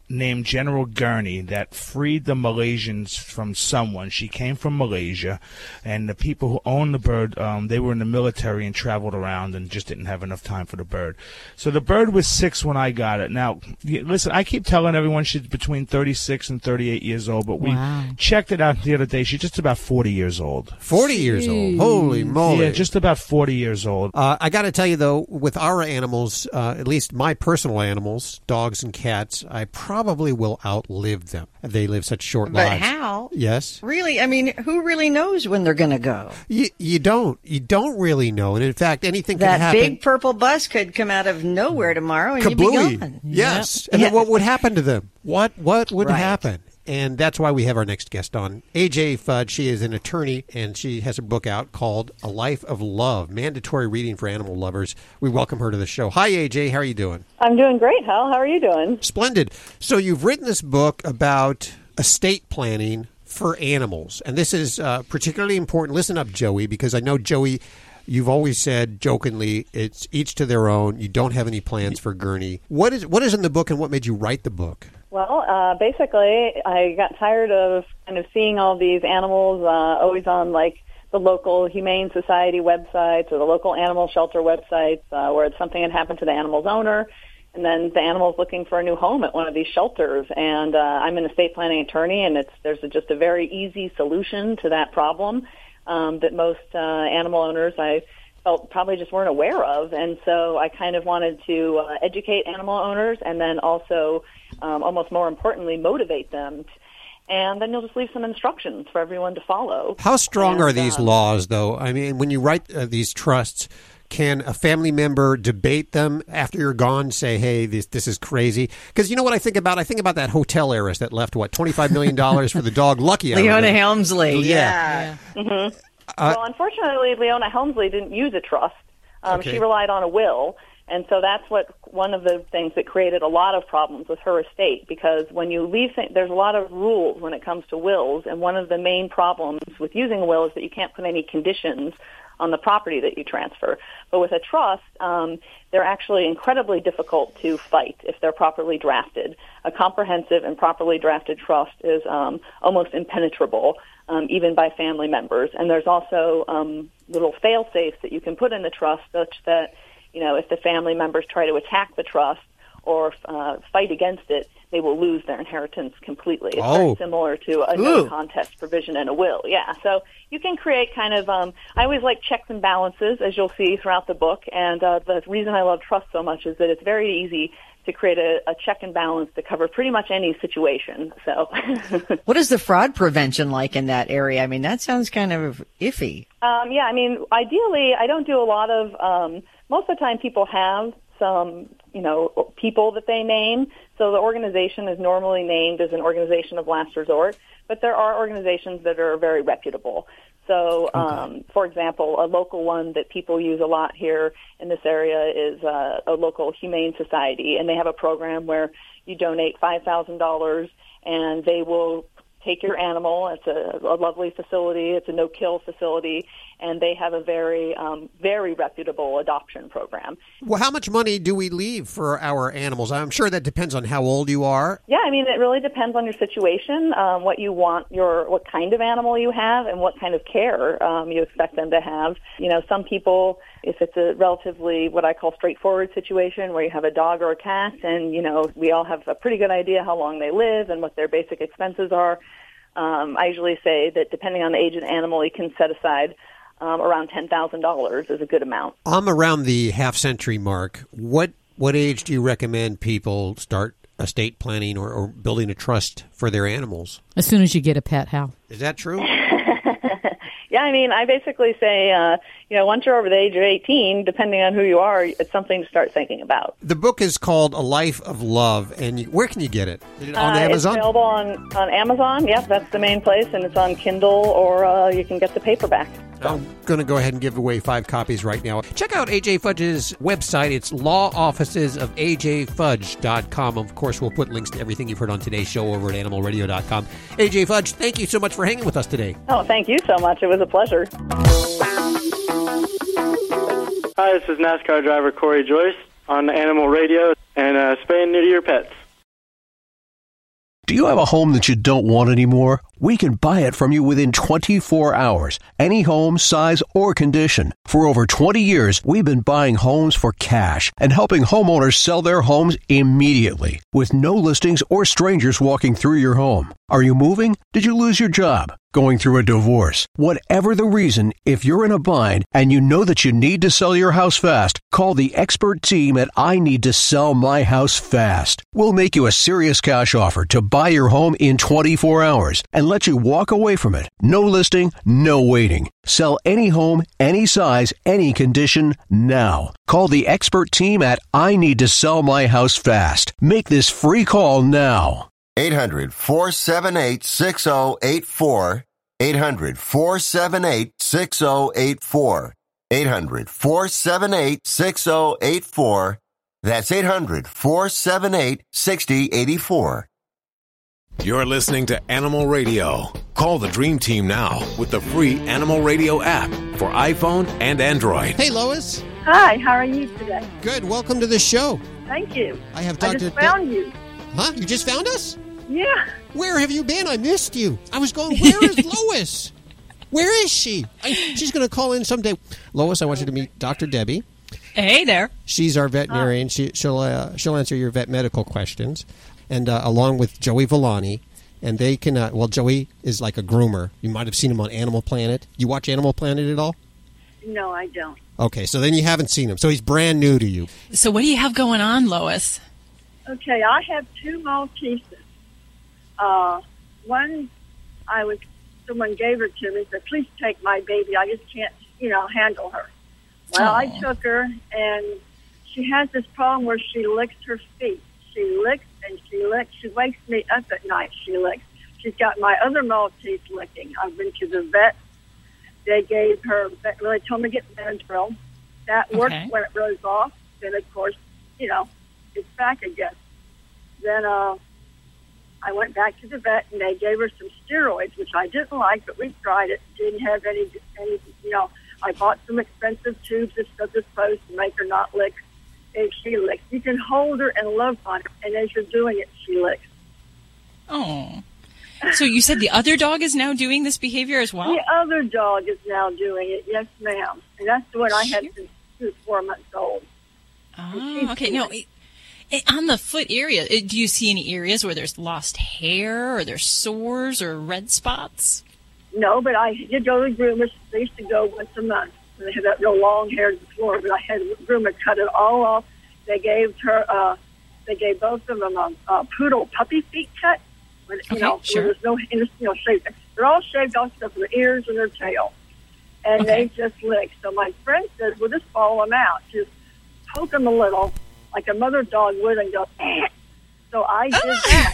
named General Gurney that freed the Malaysians from someone. She came from Malaysia, and the people who owned the bird, um, they were in the military and traveled around and just didn't have enough time for the bird. So the bird was six when I got it. Now, listen, I keep telling everyone she's between thirty-six and thirty-eight years old, but we Wow. checked it out the other day. She's just about forty years old. forty years old. Holy moly. Yeah, just about forty years old. Uh, I got to tell you, though, with our animals, uh, at least my personal animals, dogs and cats, I probably will outlive them. They live such short But lives. how? Yes. Really? I mean, who really knows when they're going to go? You, you don't. You don't really know. And in fact, anything can That happen. big purple bus could come out of nowhere tomorrow and you'd be Kablooey. gone. Yes. Yep. And then Yeah. what would happen to them? What what would Right. happen? And that's why we have our next guest on, A J Fudge. She is an attorney, and she has a book out called A Life of Love, mandatory reading for animal lovers. We welcome her to the show. Hi, A J. How are you doing? I'm doing great, Hal. How are you doing? Splendid. So you've written this book about estate planning for animals, and this is uh, particularly important. Listen up, Joey, because I know, Joey, you've always said jokingly, it's each to their own. You don't have any plans for Gurney. What is what is in the book, and what made you write the book? Well, uh, basically, I got tired of kind of seeing all these animals uh, always on, like, the local Humane Society websites or the local animal shelter websites uh, where something had happened to the animal's owner, and then the animal's looking for a new home at one of these shelters. And uh, I'm an estate planning attorney, and it's there's a, just a very easy solution to that problem um, that most uh, animal owners, I felt, probably just weren't aware of. And so I kind of wanted to uh, educate animal owners and then also, um, almost more importantly, motivate them. And then you'll just leave some instructions for everyone to follow. How strong And, are these um, laws, though? I mean, when you write uh, these trusts, can a family member debate them after you're gone, say, hey, this this is crazy? Because you know what I think about? I think about that hotel heiress that left, what, twenty-five million dollars for the dog Lucky. Leona Helmsley. Yeah. Yeah. hmm Uh, well, unfortunately, Leona Helmsley didn't use a trust. Um, Okay. She relied on a will. And so that's what one of the things that created a lot of problems with her estate, because when you leave, th- there's a lot of rules when it comes to wills, and one of the main problems with using a will is that you can't put any conditions on the property that you transfer. But with a trust, um, they're actually incredibly difficult to fight if they're properly drafted. A comprehensive and properly drafted trust is um, almost impenetrable, um, even by family members. And there's also um, little fail-safes that you can put in the trust such that, you know, if the family members try to attack the trust or uh, fight against it, they will lose their inheritance completely. It's Oh. very similar to a no Ooh. contest provision in a will. Yeah, so you can create kind of, um, I always like checks and balances, as you'll see throughout the book, and uh, the reason I love trust so much is that it's very easy to create a, a check and balance to cover pretty much any situation. So, What is the fraud prevention like in that area? I mean, that sounds kind of iffy. um, yeah, I mean, ideally, I don't do a lot of, um, most of the time people have some, you know, people that they name. So the organization is normally named as an organization of last resort, but there are organizations that are very reputable. So, um, for example, a local one that people use a lot here in this area is uh, a local Humane Society, and they have a program where you donate five thousand dollars and they will take your animal. It's a, a lovely facility. It's a no-kill facility, and they have a very, um, very reputable adoption program. Well, how much money do we leave for our animals? I'm sure that depends on how old you are. Yeah, I mean, it really depends on your situation, um, what you want, your what kind of animal you have, and what kind of care um, you expect them to have. You know, some people, if it's a relatively what I call straightforward situation where you have a dog or a cat, and you know, we all have a pretty good idea how long they live and what their basic expenses are. Um, I usually say that depending on the age of the animal, you can set aside um, around ten thousand dollars is a good amount. I'm around the half century mark. What what age do you recommend people start estate planning or, or building a trust for their animals? As soon as you get a pet, Hal. Is that true? Yeah, I mean, I basically say, uh, you know, once you're over the age of eighteen, depending on who you are, it's something to start thinking about. The book is called A Life of Love, and you, where can you get it? Is it on uh, Amazon? It's available on, on Amazon. Yep, that's the main place, and it's on Kindle, or uh, you can get the paperback. I'm going to go ahead and give away five copies right now. Check out A J Fudge's website. It's law offices of A J Fudge dot com. Of course, we'll put links to everything you've heard on today's show over at animal radio dot com. A J Fudge, thank you so much for hanging with us today. Oh, thank you so much. It was a pleasure. Hi, this is NASCAR driver Corey Joyce on Animal Radio, and uh, spay and neuter your pets. Do you have a home that you don't want anymore? We can buy it from you within twenty-four hours. Any home, size, or condition. For over twenty years, we've been buying homes for cash and helping homeowners sell their homes immediately with no listings or strangers walking through your home. Are you moving? Did you lose your job? Going through a divorce? Whatever the reason, if you're in a bind and you know that you need to sell your house fast, call the expert team at I Need to Sell My House Fast. We'll make you a serious cash offer to buy your home in twenty-four hours and let you walk away from it. No listing, no waiting. Sell any home, any size, any condition, now. Call the expert team at I Need to Sell My House Fast. Make this free call now. eight hundred, four seven eight, six oh eight four. eight hundred, four seven eight, six oh eight four. eight hundred, four seven eight, six oh eight four. That's eight hundred, four seven eight, six oh eight four. You're listening to Animal Radio. Call the Dream Team now with the free Animal Radio app for iPhone and Android. Hey, Lois. Hi, how are you today? Good. Welcome to the show. Thank you. I have I Doctor just found you. Huh? You just found us? Yeah. Where have you been? I missed you. I was going, where is Lois? Where is she? I, she's going to call in someday. Lois, I want you to meet Doctor Debbie. Hey there. She's our veterinarian. She, she'll uh, she'll answer your vet medical questions, and uh, along with Joey Villani, and they can. Uh, well, Joey is like a groomer. You might have seen him on Animal Planet. You watch Animal Planet at all? No, I don't. Okay, so then you haven't seen him. So he's brand new to you. So what do you have going on, Lois? Okay, I have two Malteses. Uh, one, I was, someone gave her to me, said, please take my baby. I just can't, you know, handle her. Well, I took her, and she has this problem where she licks her feet. She licks and she licks. She wakes me up at night. She licks. She's got my other Maltese licking. I've been to the vet. They gave her, well, they told me to get Benadryl. That works okay. When it rolls off. Then, of course, you know, it's back again. Then uh, I went back to the vet, and they gave her some steroids, which I didn't like, but we tried it. Didn't have any, any you know, I bought some expensive tubes of stuff that's supposed to make her not lick. And she licks. You can hold her and love on her, and as you're doing it, she licks. Oh. So you said the other dog is now doing this behavior as well? The other dog is now doing it, yes, ma'am. And that's the one I had since she was four months old. Oh, okay. No, it, it, on the foot area, it, do you see any areas where there's lost hair or there's sores or red spots? No, but I did go to the groomers. They used to go once a month. And they had that real long hair to the floor, but I had the groomer cut it all off. They gave her, uh, they gave both of them a, a poodle puppy feet cut. When, you okay, know, sure. There's no, you know, shaved. They're all shaved off except for their ears and their tail. And okay. they just lick. So my friend says, well, just follow them out. Just poke them a little, like a mother dog would, and go, eh. So I did that.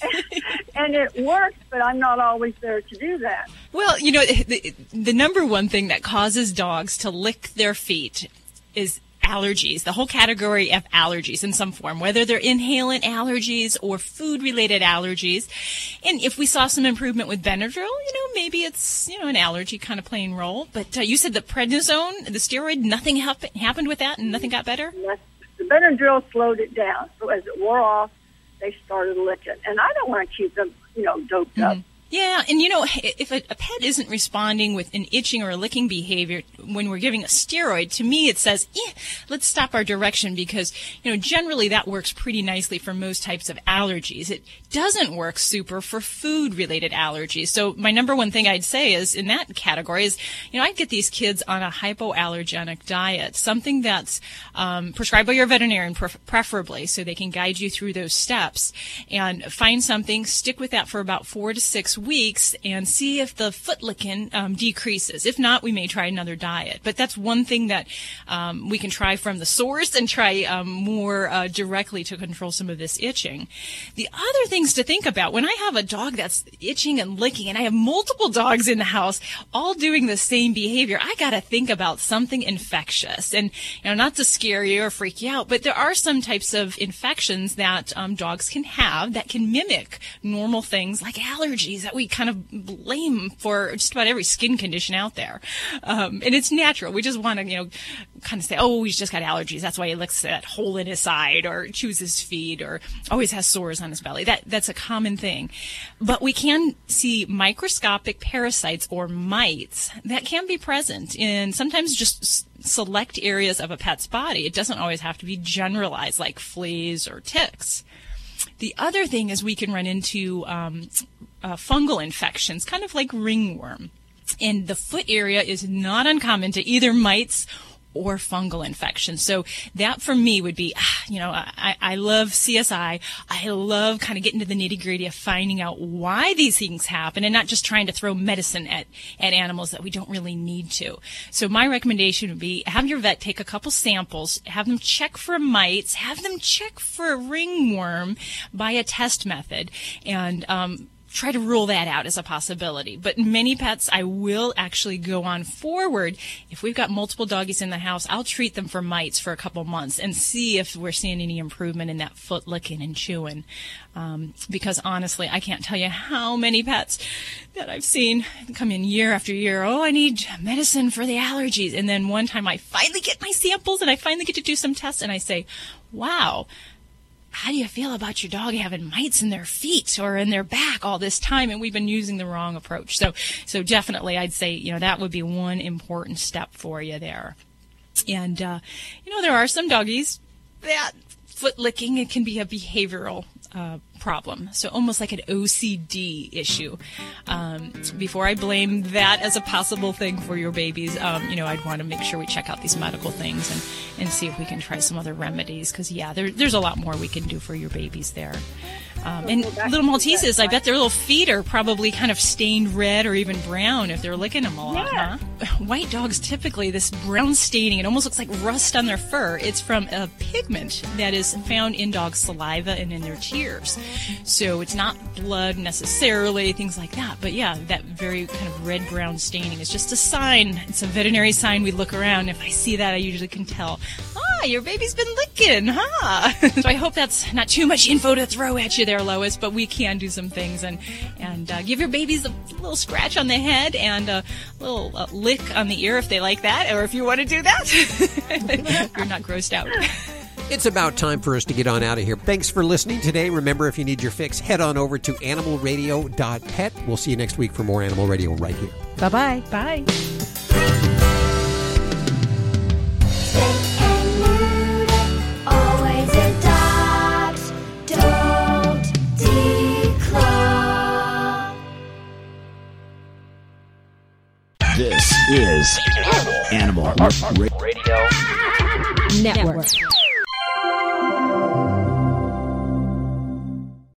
And it works, but I'm not always there to do that. Well, you know, the, the number one thing that causes dogs to lick their feet is allergies, the whole category of allergies in some form, whether they're inhalant allergies or food-related allergies. And if we saw some improvement with Benadryl, you know, maybe it's, you know, an allergy kind of playing role. But uh, you said the prednisone, the steroid, nothing happen- happened with that and nothing got better? Yes. The Benadryl slowed it down. So as it wore off, they started licking. And I don't want to keep them, you know, doped mm-hmm. up. Yeah, and you know, if a, a pet isn't responding with an itching or a licking behavior when we're giving a steroid, to me it says, eh, let's stop our direction because, you know, generally that works pretty nicely for most types of allergies. It doesn't work super for food-related allergies. So my number one thing I'd say is in that category is, you know, I'd get these kids on a hypoallergenic diet, something that's um, prescribed by your veterinarian pre- preferably so they can guide you through those steps and find something, stick with that for about four to six weeks and see if the foot licking um, decreases. If not, we may try another diet. But that's one thing that um, we can try from the source and try um, more uh, directly to control some of this itching. The other things to think about, when I have a dog that's itching and licking and I have multiple dogs in the house all doing the same behavior, I got to think about something infectious. And, you know, not to scare you or freak you out, but there are some types of infections that um, dogs can have that can mimic normal things like allergies that we kind of blame for just about every skin condition out there. Um, and it's natural. We just want to, you know, kind of say, oh, he's just got allergies. That's why he licks that hole in his side or chews his feet or always has sores on his belly. That That's a common thing. But we can see microscopic parasites or mites that can be present in sometimes just s- select areas of a pet's body. It doesn't always have to be generalized like fleas or ticks. The other thing is we can run into um, uh, fungal infections, kind of like ringworm. And the foot area is not uncommon to either mites or fungal infections. So that for me would be, you know, I, I love C S I. I love kind of getting to the nitty gritty of finding out why these things happen and not just trying to throw medicine at, at animals that we don't really need to. So my recommendation would be have your vet take a couple samples, have them check for mites, have them check for a ringworm by a test method, and, um, try to rule that out as a possibility. But many pets, I will actually go on forward. If we've got multiple doggies in the house, I'll treat them for mites for a couple months and see if we're seeing any improvement in that foot licking and chewing. Um, because honestly, I can't tell you how many pets that I've seen come in year after year. Oh, I need medicine for the allergies. And then one time I finally get my samples and I finally get to do some tests and I say, wow, how do you feel about your dog having mites in their feet or in their back all this time? And we've been using the wrong approach. So, so definitely I'd say, you know, that would be one important step for you there. And, uh, you know, there are some doggies that foot licking, it can be a behavioral uh, problem. So almost like an O C D issue. Um, before I blame that as a possible thing for your babies, um, you know, I'd want to make sure we check out these medical things and, and see if we can try some other remedies. Because, yeah, there, there's a lot more we can do for your babies there. Um, and little Malteses, I bet their little feet are probably kind of stained red or even brown if they're licking them a lot, Yeah. huh? White dogs, typically, this brown staining, it almost looks like rust on their fur. It's from a pigment that is found in dogs' saliva and in their tears. So it's not blood necessarily, things like that. But, yeah, that very kind of red-brown staining is just a sign. It's a veterinary sign. We look around. If I see that, I usually can tell, ah, your baby's been licking, huh? So I hope that's not too much info to throw at you there, Lois, but we can do some things and and uh, give your babies a little scratch on the head and a little uh, lick on the ear if they like that, or if you want to do that. If you're not grossed out. It's about time for us to get on out of here. Thanks for listening today. Remember, if you need your fix, head on over to animal radio dot pet. We'll see you next week for more Animal Radio right here. Bye-bye. Bye. Always adopt, don't declaw. This is Animal Radio Network.